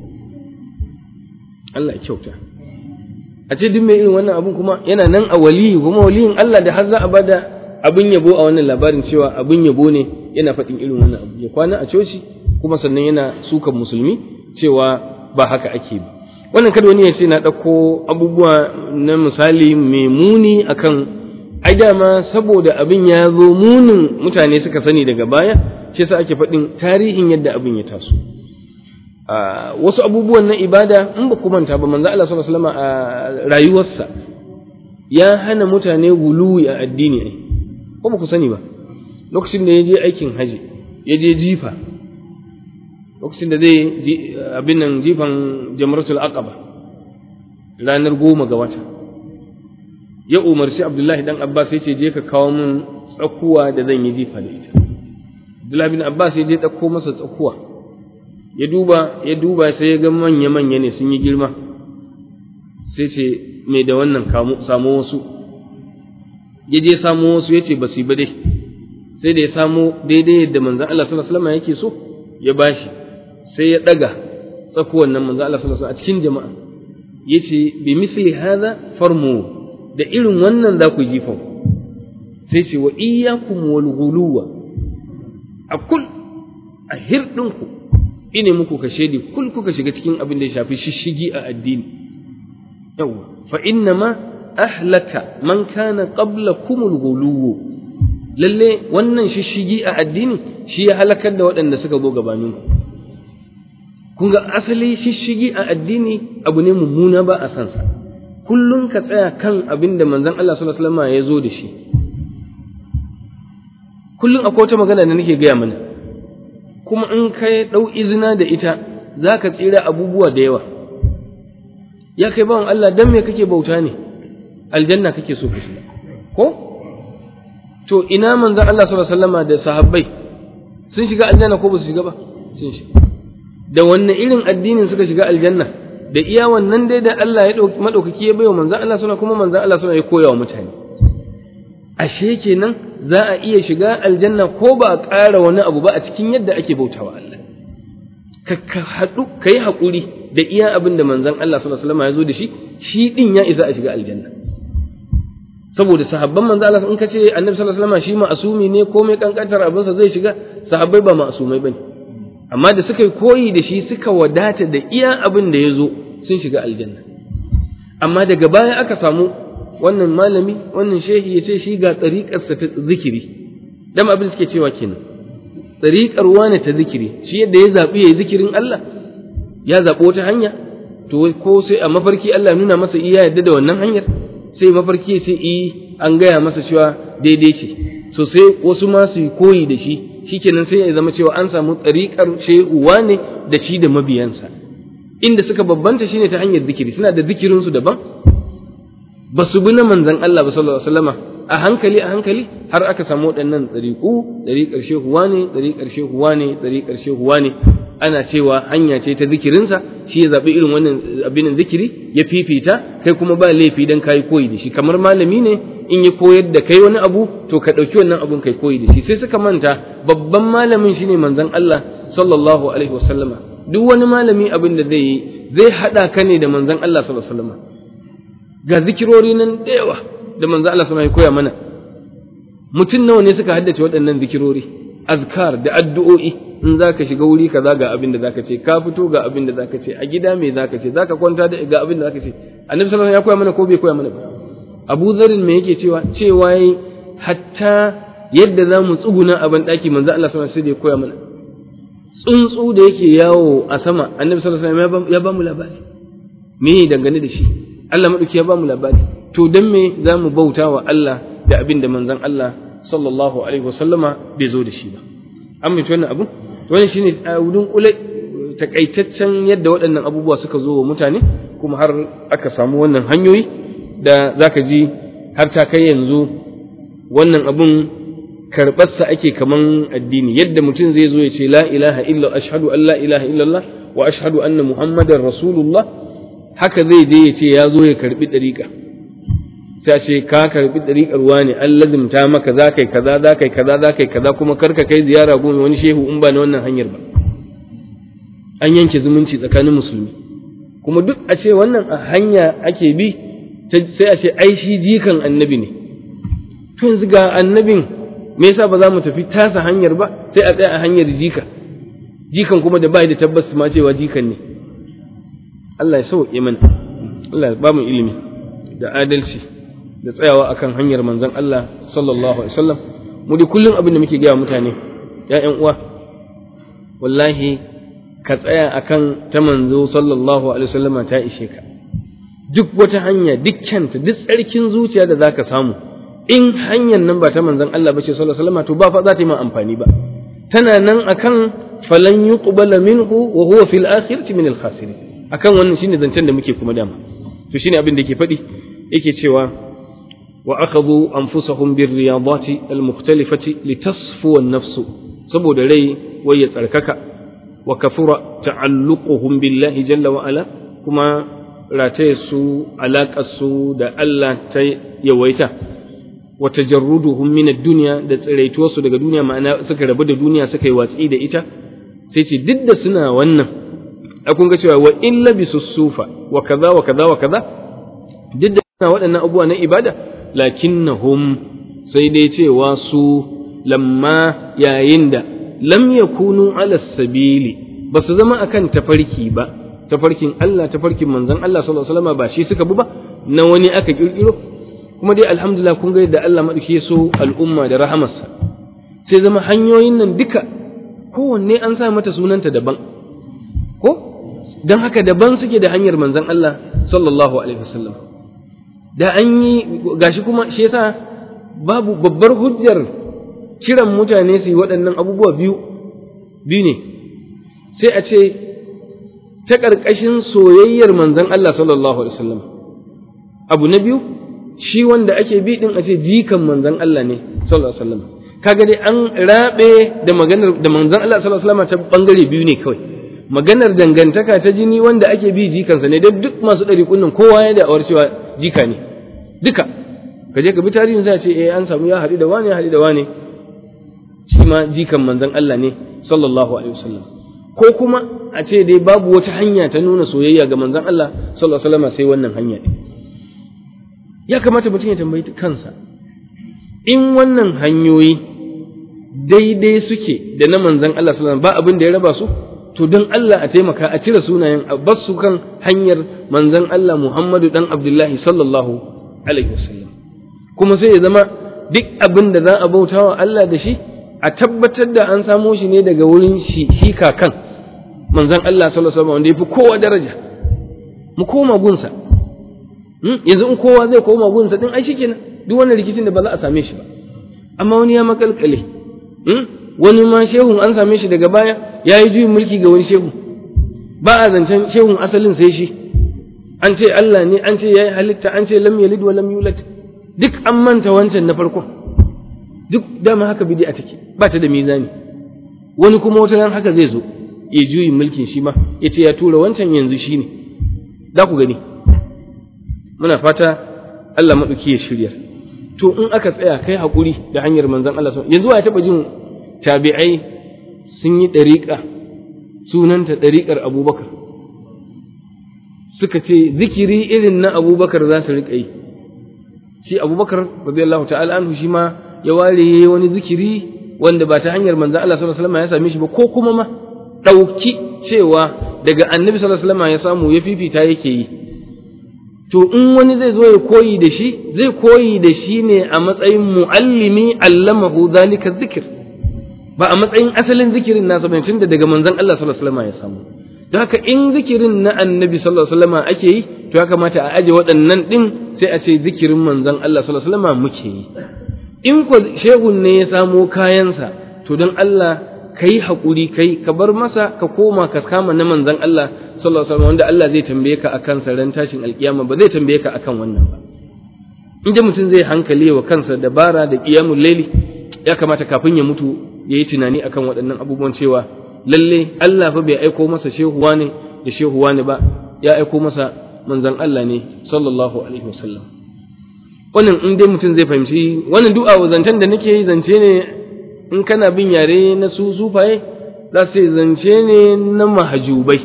[SPEAKER 1] Allah ya kyauta. A ce duk mai irin wannan abun kuma yana nan a waliyi, kuma waliyin Allah da har za a bada abin yabo a wannan labarin cewa abin yabo ne, yana faɗin irin wannan abu. Ya kwana a coci kuma sannan yana sukan musulmi cewa ba haka ake ba. Wannan kada wani ya ce na ɗauko abubuwa na misali mai muni akan ai dama saboda abin ya zo munin mutane suka sani daga baya, shi yasa ake faɗin tarihin yadda abin ya taso. Wasu abubuwan na ibada in ba ku manta ba, manzo Allah sallallahu alaihi wasallam a rayuwarsa ya hana mutane guluwi a addini ne, ko ba ku sani ba. Lokacin da ya je aikin haji, ya je jifa, lokacin da zai abin nan jifan jamratul aqaba ranar 10 ga wata, ya umarci Abdullahi dan Abbas ya ce je ka kawo min tsakuwa da zan yi jifa da ita. Abdullahi bin Abbas ya je ɗauko masa tsakuwa, ya duba sai ya ga manya-manya ne sun yi girma, sai ce mai da wannan samo wasu, ya je samo wasu ya ce ba su yi ba dai, sai da ya samo daidai yadda manzan Allah sallallahu alaihi wasallam yake so ya bashi, sai ya ɗaga tsakuwan nan manzan Allah sallallahu alaihi wasallam a cikin jama'a, ya ce bi misli hadha farmu, da irin wannan za ku jifa. Sai ce wa iyyakum wal ghuluwa, a kul a hirɗinku ine muku ka shaidi kul kuka shiga cikin abin da ya shafi shishigi a addini. Yawwa fa inna ma ahlaka man kana qablakum al-ghuluw, lalle wannan shishigi a addini shi ya halakar da waɗanda suka zo gabanin ku. Kun ga asali shishigi a addini abu ne mummuna, ba a san sa. Kullum ka tsaya kan abin da manzon Allah sallallahu alaihi wasallam ya zo da shi. Kullum akwai wata magana da nake gaya mana, kuma in kai ɗau izina da ita za ka tsira abubuwa da yawa. Ya kai bawan Allah, dan me kake bauta ne? Aljanna kake so ka shiga, ko? To ina manzon Allah sallallahu alaihi wasallam da sahabbai sun shiga aljanna ko ba su shiga ba? sun shiga. Da wannan irin addinin suka shiga aljanna, da iya wannan dai da Allah ya madaukaki ya baiwa manzon Allah suna kuma manzon Allah suna ya koya wa mutane. Ashe kenan za a iya shiga aljanna ko ba a ƙara wani abu ba a cikin yadda ake bautawa Allah. Ka haɗu ka yi haƙuri da iya abin da manzon Allah sallallahu alaihi wasallam ya zo da shi ɗin ya isa a shiga aljanna. Saboda sahabban manzon Allah in ka ce annabi sallallahu alaihi wasallam shi ma'asumi ne komai kankantar abinsa zai shiga, sahabbai ba ma'asumai bane. Amma da suka yi koyi da shi suka wadata da iya abin da ya zo sun shiga aljanna. Amma daga baya aka samu wannan malami wannan shehi ya ce shi ga tsariƙarsa ta zikiri, dama abin suke cewa kenan tsariƙar wane ta zikiri, shi yadda ya zaɓi ya yi zikirin Allah ya zaɓi wata hanya, to ko sai a mafarki Allah nuna masa iya yadda da wannan hanyar, sai mafarki ya ce an gaya masa cewa daidai ce, so sai wasu ma su yi koyi da shi, shikenan sai ya zama cewa an samu tsariƙar shehuwa ne da shi da mabiyansa. Inda suka babbanta shine ta hanyar zikiri, suna da zikirinsu daban, ba su bi na manzon Allah ba sallallahu alaihi wasallama, a hankali har aka samu waɗannan ɗariƙar shehuwa ne, ɗariƙar shehuwa ne, ɗariƙar shehuwa ne, ana cewa hanya ce ta zikirinsa, shi ya zaɓi irin wannan abinin zikiri ya fifita, kai kuma ba laifi dan kayi koyi da shi, kamar malami ne in ya koyar da kai wani abu to ka ɗauki wannan abun kai koyi da shi. Sai suka manta babban malamin shine manzon Allah sallallahu alaihi wasallama. Duk wani malami abin da zai yi zai haɗa ka ne da manzon Allah sallallahu alaihi wasallama. Ga zikirori nan da yawa da manzon Allah sallallahu alaihi koya mana. Mutum nawa ne suka haddace waɗannan zikirori, azkar da addu'o'i, in zaka shiga wuri kaza ga abin da zaka ce, ka fito ga abin da zaka ce, a gida me zaka ce, zaka kwanta da ga abin da zaka ce. Annabi sallallahu alaihi wasallam ya koya mana ko bai koya mana ba? Abu Dharr me yake cewa yayi hatta yadda za mu tsuguna a ban daki manzo Allah sallallahu alaihi wasallam sai ya koya mana. Tsuntsu da yake yawo a sama Annabi sallallahu alaihi wasallam ya ba mu labari. Me dangane da shi? Allah madauki ya ba mu labari. To dan me za mu bauta wa Allah da abin da manzon Allah sallallahu alaihi wasallama bai zo da shi ba? An mutu wannan abu? Wannan shine wudun kulai takaitaccen yadda waɗannan abubuwa suka zo wa mutane, kuma har aka samu wannan hanyoyi da zaka ji har ta kai yanzu wannan abun karɓarsa ake kaman addini, yadda mutum zai zo ya ce la ilaha illa ashhadu an la ilaha illallah wa ashhadu anna muhammadar rasulullah, haka zai je ya ce ya zo ya karɓi ɗariƙa, sai ce ka karɓi ɗariƙar wani an lazimta maka za kai kaza za kai kaza za kai kaza, kuma karka kai ziyara goma wani shehu in ba na wannan hanyar ba. An yanke zumunci tsakanin musulmi, kuma duk a ce wannan a hanya ake bi, sai a ce ai shi jikan annabi ne. To yanzu ga annabin me yasa ba za mu tafi tasa hanyar ba, sai a tsaya a hanyar jikan kuma da bai da tabbas ma cewa jikan ne. Allah ya sauke mana, Allah ya ba mu ilimi da adalci da tsayawa akan hanyar manzon Allah sallallahu alaihi wasallam. Mu da kullum abin da muke gaya mutane, ya ƴan uwa, wallahi ka tsaya akan ta manzo sallallahu alaihi wasallam ta ishe ka. Duk wata hanya, dukkanta, duk tsarkin zuciya da zaka samu, in hanyar nan ba ta manzon Allah ba ce sallallahu alaihi wasallam, to ba fa za ta yi ma amfani ba. Tana nan akan falan yuqbala minhu wa huwa fil akhirati min al khasirin. Akan wannan shine zancen da muke kuma dama. To shine abin da yake faɗi, yake cewa wa akhadhu anfusahum bir riyadati al mukhtalifati litasfu an nafsu, saboda rai wai ya tsarkaka, wa kafura ta'alluquhum billahi jalla wa ala, kuma rataye su alaƙarsu da Allah ta yawaita, wa tajarruduhum min ad-dunya, da tsiraituwarsu daga duniya, ma'ana suka rabu da duniya suka yi watsi da ita. Sai ce duk da suna wannan, a kun ga cewa wa illa bisusufa wa kaza wa kaza wa kaza, duk da suna waɗannan abubuwa na ibada, lakinnahum, sai dai cewa su lamma yayin da lam yakunu ala sabili, ba su zama akan tafarki ba, tafarkin Allah, tafarkin manzon Allah sallallahu alaihi wasallam ba shi suka bi ba, na wani aka kirkiro. Kuma dai alhamdulillah kun ga yadda Allah madauki so al'umma da rahamarsa, sai zama hanyoyin nan duka kowanne an sa mata sunanta daban, ko dan haka daban suke da hanyar manzon Allah sallallahu alaihi wasallam. Da an yi gashi kuma shi yasa babu babbar hujjar kiran mutane su yi waɗannan abubuwa biyu ne, sai a ce ta ƙarƙashin soyayyar manzon Allah sallallahu alaihi wasallam. Abu na biyu, shi wanda ake bi din a ce jikan manzon Allah ne sallallahu alaihi wasallam. kaga dai an rabe da maganar da manzon Allah sallallahu alaihi wasallam ta bangare biyu ne kawai maganar dangantaka ta jini wanda ake bi jikansa ne duk masu ɗariƙun nan kowa ya da'awar cewa jika ne duka ka je ka bi tarihin sai ce an samu ya haɗu da wane shi ma jikan manzon Allah ne sallallahu alaihi wasallam ko kuma a ce dai babu wata hanya ta nuna soyayya ga manzon Allah sallallahu alaihi wasallam sai wannan hanya ɗin ya kamata mutum ya tambayi kansa in wannan hanyoyi daidai suke da na manzon Allah sallallahu alaihi wasallam ba abin da ya raba su to don Allah a taimaka a cire sunayen a bar su kan hanyar manzon Allah Muhammadu dan Abdullahi sallallahu alaihi wasallam kuma sai ya zama duk abin da za a bauta wa Allah da shi a tabbatar da an samo shi ne daga wurin shi kakan manzon Allah sallallahu alaihi wasallam wanda yafi kowa daraja mu koma gunsa yanzu in kowa zai koma gunsa din ai shikenan duk wannan rikicin da ba za a same shi ba amma wani ya makalkale wani ma shehun an same shi daga baya ya yi juyin mulki ga wani shehu ba a zancen shehun asalin sai shi an ce Allah ne an ce ya yi halitta an ce lam yalid wa lam yulad duk an manta wancan na farko duk dama haka bid'a take ba ta da mizani wani kuma wata ran haka zai zo ya juyin mulkin shi ma ya ce ya tura wancan yanzu shi ne za ku gani muna fata Allah maɗauki ya shirya to in aka tsaya kai haƙuri da hanyar manzon Allah yanzu ya taɓa jin tabi'ai sun yi ɗariƙa sunanta ɗariƙar abubakar suka ce zikiri irin na abubakar za su riƙa yi shi abubakar radiyallahu ta'ala anhu shi ma ya ware wani zikiri wanda ba ta hanyar manzon Allah sallallahu alaihi wasallam ya same shi ba ko kuma ma ɗauki cewa daga annabi sallallahu alaihi wasallam ya samu ya fifita yake yi to in wani zai zo ya koyi da shi zai koyi da shi ne a matsayin muallimi allamahu zalika zikir ba a matsayin asalin zikirin nasa bane tunda daga manzon Allah sallallahu alaihi wasallam ya samu don haka in zikirin na annabi sallallahu alaihi wasallam ake yi to ya kamata a aje waɗannan din sai a ce zikirin manzon Allah sallallahu alaihi wasallam muke yi in ko shehun ne ya samo kayansa to don Allah kai hakuri kai ka bar masa ka koma ka kama na manzon Allah sallallahu alaihi wasallam wanda Allah zai tambaye ka akan sa ran tashin alkiyama ba zai tambaye ka akan wannan ba in da mutum zai hankali wa kansa dabara da qiyamul layli ya kamata kafin ya mutu yayi tunani akan waɗannan abubuwan cewa lalle Allah fa bai aiko masa shehuwa ne da shehuwa ne ba ya aiko masa manzon Allah ne sallallahu alaihi wasallam wannan in dai mutum zai fahimci wannan du'a zancen da nake yi zance ne in kana bin yare na su sufaye za su zance ne na mahajubai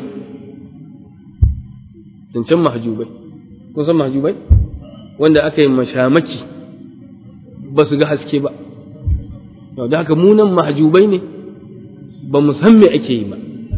[SPEAKER 1] zancen mahajubai kun san mahajubai wanda aka yi mashamaki ba su ga haske ba da haka munan mahajubai ne ba mu san me ake yi ba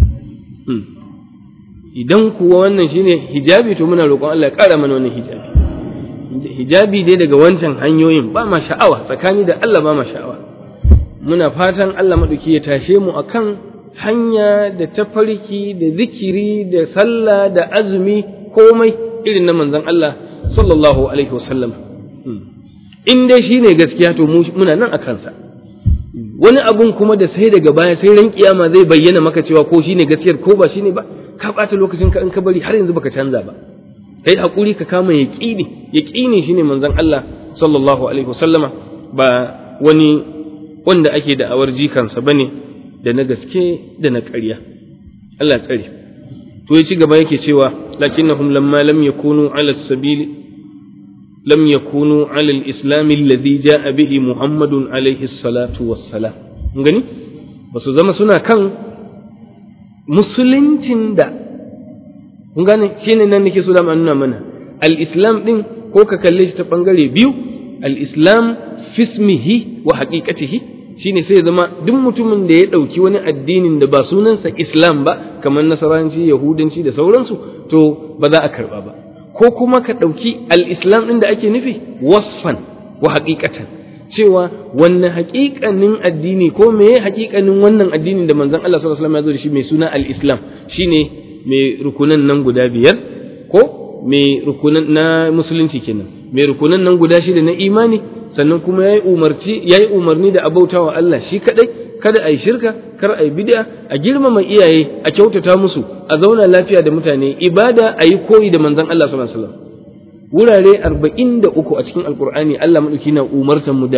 [SPEAKER 1] idan kuwa wannan shine hijabi to muna roƙon Allah ya ƙara mana wannan hijabi dai daga wancan hanyoyin ba ma sha'awa tsakani da Allah ba ma sha'awa muna fatan Allah maɗauki ya tashe mu akan hanya da tafarki da zikiri da sallah da azumi komai irin na manzon Allah sallallahu alaihi wasallam in dai shine gaskiya to muna nan a kansa wani abun kuma da sai daga baya sai ran kiyama zai bayyana maka cewa ko shine gaskiyar ko ba shine ba ka ɓata lokacin ka in ka bari har yanzu baka canza ba kai hakuri ka kama yaqini shine manzon Allah sallallahu alaihi wasallama ba wani wanda ake da awar jikansa bane da na gaske da na ƙarya Allah tsare to ya ci gaba yake cewa lakinnahum lamma lam yakunu ala sabili lam yakunu ala al-islam alladhi jaa bihi Muhammadun alaihi salatu wassalam gani basu zama suna kan musuluncin da kun gane shine nan nake so da nuna mana al-islam din ko ka kalle shi ta bangare biyu al-islam fismihi wa haqiqatihi shine sai zama duk mutumin da ya dauki wani addinin da ba sunansa islam ba kamar nasaranci yahudanci da sauransu to ba za a karba ba ko kuma ka dauki al-islam din da ake nufi wasfan wa haqiqatan cewa wannan haƙiƙanin addini ko meye haƙiƙanin wannan addinin da manzon Allah sallallahu alaihi wasallam ya zo da shi mai suna al-islam shine mai rukunan nan guda biyar ko mai rukunan na musulunci kenan mai rukunan nan guda shida na imani sannan kuma yayi umarni da abautawa Allah shi kadai kada ai shirka kar ai bid'a a girmama iyaye a kyautata musu a zauna lafiya da mutane ibada ayi koyi da manzon Allah sallallahu alaihi wasallam wurare 43 a cikin alkur'ani Allah madauki na umartan mu da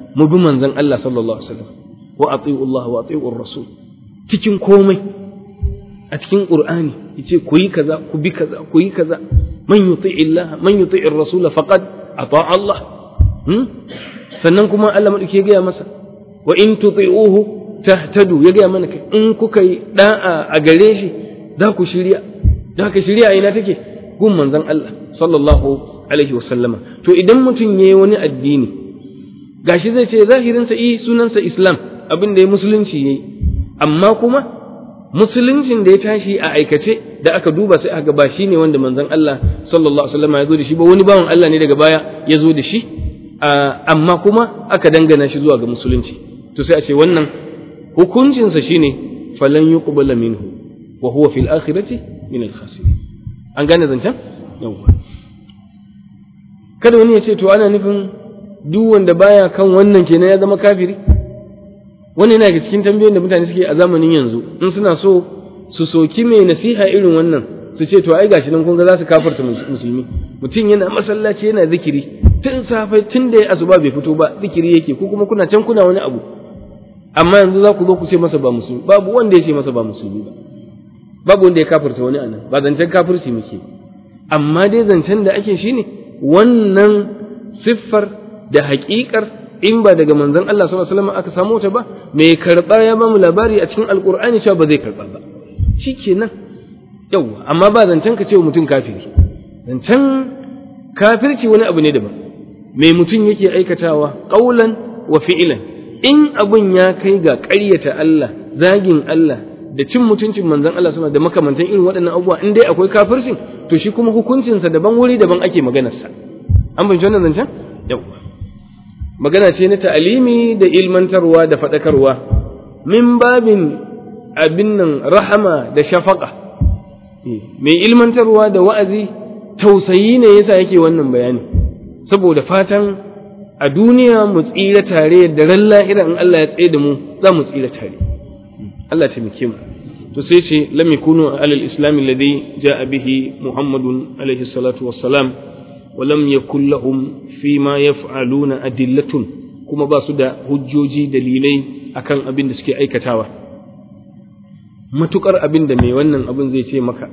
[SPEAKER 1] mu bi manzon Allah sallallahu alaihi wasallam wa ati'u Allah wa ati'u ar-rasul cikin komai a cikin Qur'ani yace ku yi kaza ku bi kaza ku yi kaza man yuti'i Allah man yuti'i ar-rasul faqad ata'a Allah sannan kuma Allah madauki ya gaya masa wa in tuti'uhu tahtadu ya gaya mana in kuka yi da'a a gare shi za ku shirya da haka shirya ina take gun manzon Allah sallallahu alaihi wasallama to idan mutum yayi wani addini gashi zai ce zahirinsa sunansa Islam abin da ya musulunci yayi amma kuma musuluncin da ya tashi a aikace da aka duba sai aka ba shi ne wanda manzon Allah sallallahu alaihi wasallama ya zo da shi ba wani bawan Allah ne daga baya ya zo da shi amma kuma aka dangana shi zuwa ga musulunci to sai a ce wannan hukuncinsa shine falan yuqbala minhu wa huwa fil akhirati min al khasirin an gane zancen yawa kada wani ya ce to ana nufin duk wanda baya kan wannan kenan ya zama kafiri wannan yana ga cikin tambayoyin da mutane suke a zamanin yanzu in suna so su soki mai nasiha irin wannan su ce to ai gashi nan kun ga za su kafarta musulmi mutum yana masallaci yana zikiri tun safe tun da ya asuba bai fito ba zikiri yake ko kuma kuna can kuna wani abu amma yanzu za ku zo ku ce masa ba musulmi babu wanda ya ce masa ba musulmi ba babu wanda ya kafarta wani anan ba zancen kafirci muke amma dai zancen da ake shine wannan siffar da haƙiƙar in ba daga manzon Allah sallallahu alaihi wasallam aka samu ta ba mai karba ya ba mu labari a cikin alqur'ani cewa ba zai karba ba shikenan yawa amma ba zancen ka ce mutum kafiri zancen kafirci wani abu ne daban mai mutum yake aikatawa qaulan wa fi'lan in abun ya kai ga ƙaryata Allah zagin Allah da cin mutuncin manzon Allah sallallahu da makamantan irin waɗannan abubuwa in dai akwai kafircin to shi kuma hukuncinsa daban wuri daban ake maganarsa an bin wannan zancen yawa magana ce na ta'alimi da ilmantarwa da faɗakarwa min babin abin nan rahama da shafaqa mai ilmantarwa da wa'azi tausayi ne yasa yake wannan bayani saboda fatan a duniya mu tsira tare da ran lahira in Allah ya tsaye da mu za mu tsira tare Allah ta mike mu to sai ce lam yakunu alal islam alladhi jaa bihi muhammadun alaihi salatu wassalam wa lam yakul lahum fi ma yaf'aluna adillatun kuma ba su da hujjoji dalilai akan abin da suke aikatawa matukar abin da mai wannan abin zai ce maka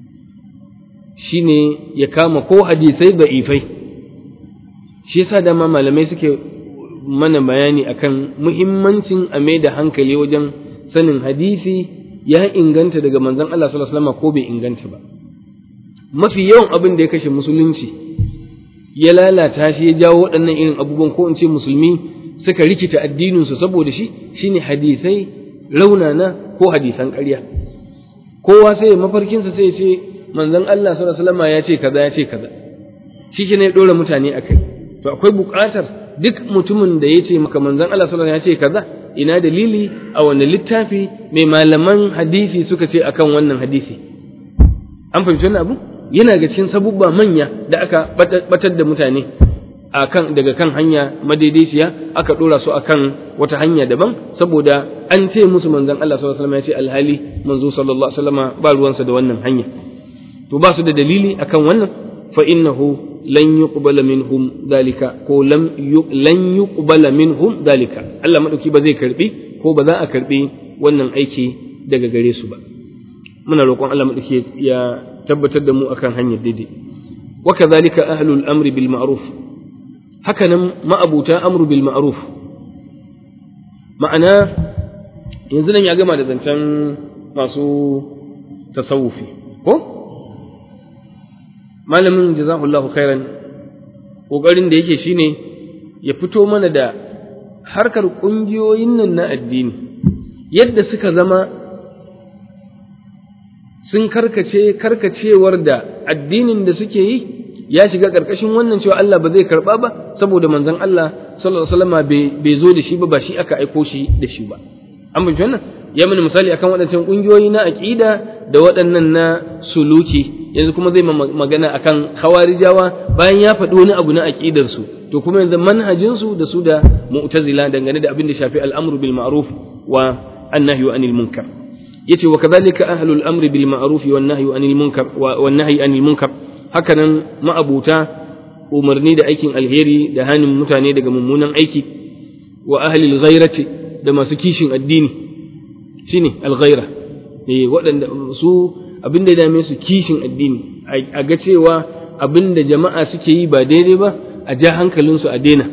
[SPEAKER 1] shine ya kama ko hadisai da'ifai shi yasa dama malamai suke mana bayani akan muhimmancin a mai da hankali wajen sanin hadisi ya inganta daga manzon Allah sallallahu alaihi wasallam ko bai inganta ba mafi yawan abin da ya kashe musulunci ya lalata shi ya jawo waɗannan irin abubuwan ko in ce musulmi suka rikita addininsu saboda shi shine hadisai raunana ko hadisan ƙarya kowa sai mafarkinsa sai ya ce manzon Allah sallallahu alaihi wasallam ya ce kaza ya ce kaza shi ne ya dora mutane akai to akwai buƙatar duk mutumin da ya ce maka manzon Allah sallallahu alaihi wasallam ya ce kaza ina dalili a wannan littafi mai malaman hadisi suka ce akan wannan hadisi an fahimci wannan abu yana ga cikin sabubba manya da aka batar da mutane akan daga kan hanya madaidaiciya aka dora su akan wata hanya daban saboda an ce musu manzon Allah sallallahu alaihi wasallam ya ce alhali manzo sallallahu alaihi wasallam ba ruwansa da wannan hanya to ba su da dalili akan wannan fa innahu lan yuqbala minhum dalika ko lan yuqbala minhum dalika Allah madauki ba zai karbi ko ba za a karbi wannan aiki daga gare su ba muna roƙon Allah madauki ya tabbatar da mu akan hanyar daidai wa kadhalika ahlul amri bil ma'ruf haka nan ma'abuta amru bil ma'ruf ma'ana yanzu nan ya gama da zancen masu tasawufi ko malamin jazakallahu khairan kokarin da yake shine ya fito mana da harkar kungiyoyin nan na addini yadda suka zama sun karkacewar da addinin da suke yi ya shiga karkashin wannan cewa Allah ba zai karba ba saboda manzon Allah sallallahu alaihi wasallam bai zo da shi ba shi aka aiko shi da shi ba an bin wannan ya mini misali akan waɗancan kungiyoyi na aqida da waɗannan na suluki yanzu kuma zai magana akan khawarijawa bayan ya faɗi wani abu na aqidar su to kuma yanzu manhajin su da su da mu'tazila dangane da abin da shafi al'amru bil ma'ruf wa annahyu anil munkar yace wa kadhalika ahlul amri bil ma'ruf wan nahyu anil munkar wan nahyi anil munkar hakanan ma'abuta umarni da aikin alheri da hanin mutane daga mummunan aiki wa ahli al-ghairati da masu kishin addini shine al-ghaira waɗanda su abinda ya dame su kishin addini a ga cewa abinda jama'a suke yi ba daidai ba a ja hankalinsu a daina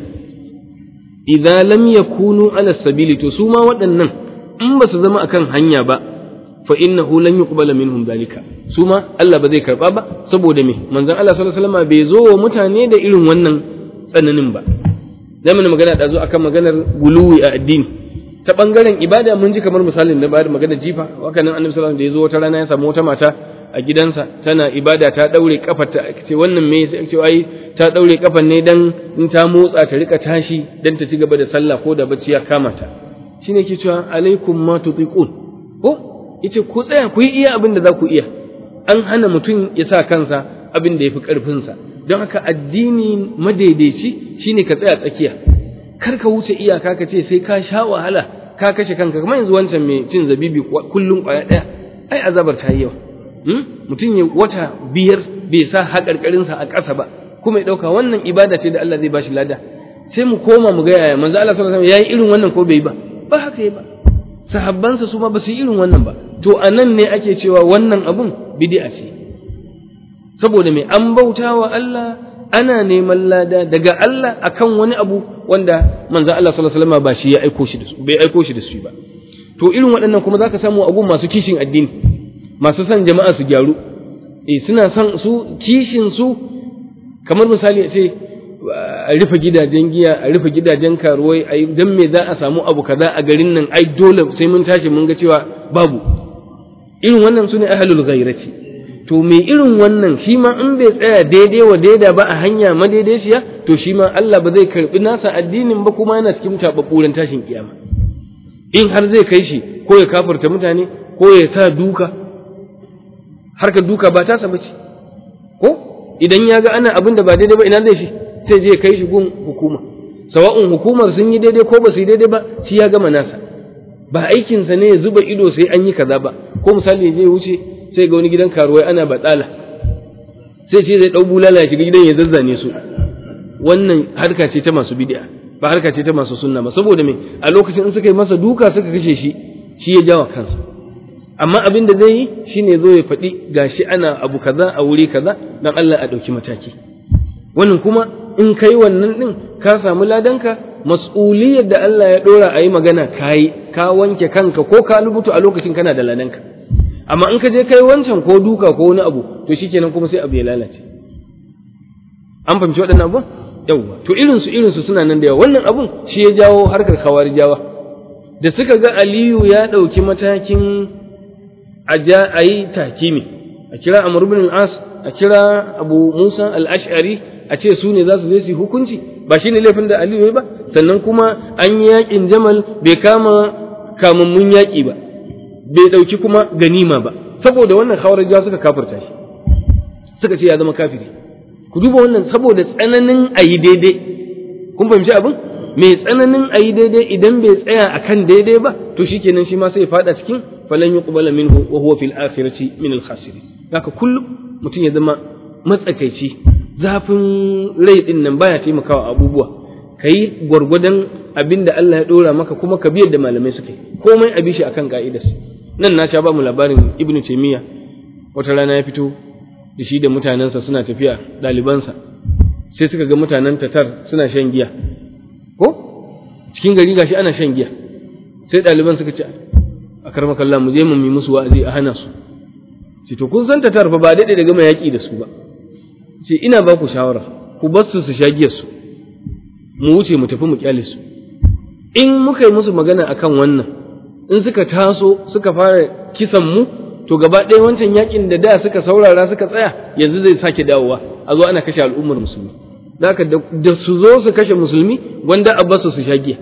[SPEAKER 1] idza lam yakunu ala sabili to su ma waɗannan in ba su zama akan hanya ba fa innahu lan yuqbala minhum dalika su ma Allah ba zai karba ba saboda me manzon Allah sallallahu alaihi wasallam bai zo wa mutane da irin wannan tsananin ba zamu magana da zo akan maganar guluwi a addini ta bangaren ibada mun ji kamar misalin da bayar magana jifa wakanin annabi sallallahu alaihi wasallam da ya zo wata rana ya samu wata mata a gidansa tana ibada ta daure kafarta ce wannan me sai ce ai ta daure kafan ne dan in ta motsa ta rika tashi dan ta ci gaba da sallah ko da bacci ya kama ta shine ke cewa alaikum ma tutiqun ko yace ku tsaya ku yi iya abin da za ku iya an hana mutum ya sa kansa abin da yafi karfin sa don haka addini madaidaici shine ka tsaya tsakiya kar ka wuce iyaka ka ce sai ka sha wahala ka kashe kanka kamar yanzu wancan mai cin zabibi kullum kwaya daya ai azabar ta yi yawa mutum ya wata 5 bai sa haƙarƙarinsa a ƙasa ba kuma ya ɗauka wannan ibada ce da Allah zai bashi lada sai mu koma mu ga yaya manzo Allah sallallahu alaihi wasallam yayi irin wannan ko bai ba ba haka yi ba sahabbansa su ma ba su yi irin wannan ba to anan ne ake cewa wannan abun bid'a ce saboda me an bautawa Allah ana neman lada daga Allah akan wani abu wanda manzo Allah sallallahu alaihi wasallam ba shi ya aiko shi da su bai aiko shi da su ba to irin waɗannan kuma zaka samu abun masu kishin addini masu son jama'a su gyaru suna son su kishin su kamar misali ce a rufe gidajen giya a rufe gidajen karuwai dan me za a samu abu kaza a garin nan ai dole sai mun tashi mun ga cewa babu irin wannan sune ahlul ghairati to me irin wannan shi ma in bai tsaya daidai wa daida ba a hanya madaidaiciya to shi ma Allah ba zai karbi nasa addinin ba kuma yana cikin tababburan tashin kiyama in har zai kai shi ko ya kafirta mutane ko ya sa duka harkar duka ba ta saba ce ko idan ya ga ana abin da ba daidai ba ina zai shi sai je kai shi gun hukuma sawa'un hukumar sun yi daidai ko ba su yi daidai ba shi ya gama nasa ba aikinsa ne ya zuba ido sai an yi kaza ba ko misali ya je wuce sai ga wani gidan karuwai ana batsala sai ce zai dau bulala ya shiga gidan ya zazzane su wannan harka ce ta masu bid'a ba harka ce ta masu sunna ba saboda me a lokacin in suka yi masa duka suka kashe shi ya jawa kansa amma abin da zai yi shine zo ya faɗi gashi ana abu kaza a wuri kaza dan Allah a ɗauki mataki wannan kuma in kai wannan din ka samu ladanka mas'uliyar da Allah ya ɗora a yi magana ka wanke kanka ko ka rubuta a lokacin kana da ladanka amma in ka je kai wancan ko duka ko wani abu to shikenan kuma sai abu ya lalace an fahimci waɗannan abun yawwa to irinsu suna nan da yawa wannan abun shi ya jawo harkar khawarijawa da suka ga Aliyu ya ɗauki matakin a yi takimi a kira Amr ibn al-As a kira Abu Musa al-Ash'ari a ce su ne za su je su hukunci ba shine laifin da Aliyu ba sannan kuma an yi yakin Jamal bai kama kamammun yaki ba bai dauki kuma ganima ba saboda wannan khawarijawa suka kafirta shi suka ce ya zama kafiri ku duba wannan saboda tsananin ayi daidai kun fahimci abin mai tsananin ayi daidai idan bai tsaya akan daidai ba to shikenan shi ma sai ya fada cikin falan yuqbala minhu wa huwa fil akhirati min al khasirin haka kullum mutum ya zama matsakaici zafin rai din nan baya taimakawa abubuwa kai gwargwadon abinda Allah ya dora maka kuma ka biyar da malamai suke komai a bishi akan ka'idarsa nan na sha ba mu labarin Ibn Taymiyyah wata rana ya fito da shi da mutanensa suna tafiya ɗalibansa sai suka ga mutanen Tatar suna shan giya ko cikin gari gashi ana shan giya sai ɗaliban suka ce a karmakalla mu je mu yi musu wa'azi a hana su ce to kun san Tatar fa ba daidai da gama yaƙi da su ba ce ina ba ku shawara ku bar su sha giyar su mu wuce mu tafi mu kyale su in muka yi musu magana akan wannan in suka taso suka fara kisan mu to gaba ɗaya wancan yakin da suka saurara suka tsaya yanzu zai sake dawowa a zo ana kashe al'ummar musulmi haka da su zo su kashe musulmi wanda a basu su sha giya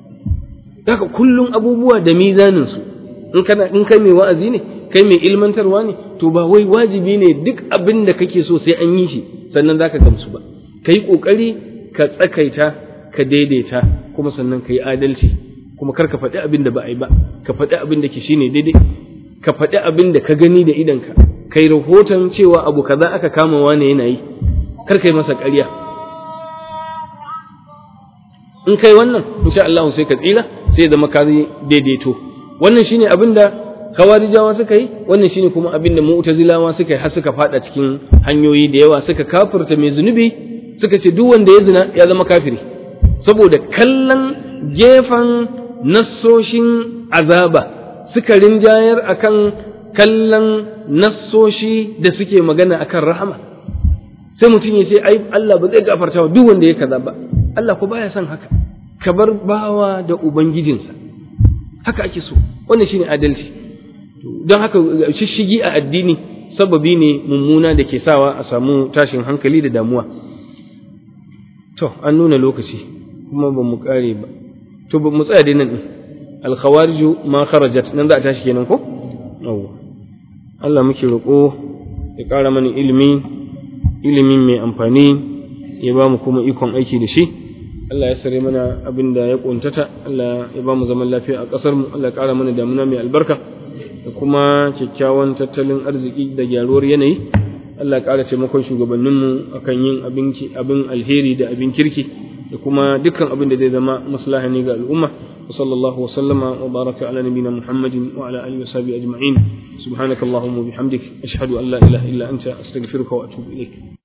[SPEAKER 1] haka kullum abubuwa da mizanin su in kai mai wa'azi ne kai mai ilmantarwa ne to ba wai wajibi ne duk abin da kake so sai an yi shi sannan zaka gamsu ba kai kokari ka tsakaita ka daidaita kuma sannan kai adalci kuma kar ka faɗi abin da ba a yi ba ka faɗi abin da ke shine daidai ka faɗi abin da ka gani da idanka kai rahoton cewa abu kaza aka kama wane yana yi kar kai masa ƙarya in kai wannan insha Allah sai ka tsira, sai zama ka daidaito. Wannan shine abin da khawarijawa suka yi, wannan shine kuma abin da mu'tazilawa suka yi, har suka fada cikin hanyoyi da yawa, suka kafirta mai zunubi, suka ce duk wanda ya zina ya zama kafiri, saboda kallon gefen nassoshin azaba suka rinjayar akan kallon nassoshi da suke magana akan rahama. Sai mutum ya ce ai Allah ba zai gafarta wa duk wanda ya kaza ba. Allah ko baya son haka, ka bar bawa da ubangijinsa, haka ake so. Wannan shine adalci. Don haka shishigi a addini sababi ne mummuna da ke sawa a samu tashin hankali da damuwa. To an nuna lokaci kuma ba mu kare ba, to ba mu tsaya dai nan din. Al-khawariju ma kharajat, nan za a tashi kenan ko? Yawwa. Allah muke roƙo ya ƙara mana ilimin mai amfani, ya ba mu kuma ikon aiki da shi. Allah ya sare mana abin da ya ƙuntata, Allah ya ba mu zaman lafiya a ƙasar mu, Allah ya ƙara mana damuna mai albarka da kuma kyakkyawan tattalin arziki da gyaruwar yanayi. Allah ya ƙara taimakon shugabanninmu akan yin abin alheri da abin kirki da kuma dukkan abin da zai zama maslaha ne ga al'umma. Wa sallallahu wa sallama wa baraka ala nabiyina Muhammadin wa ala alihi wa sahbihi ajma'in. Subhanakallahumma wa bihamdik ashhadu an la ilaha illa anta astaghfiruka wa atubu ilaik.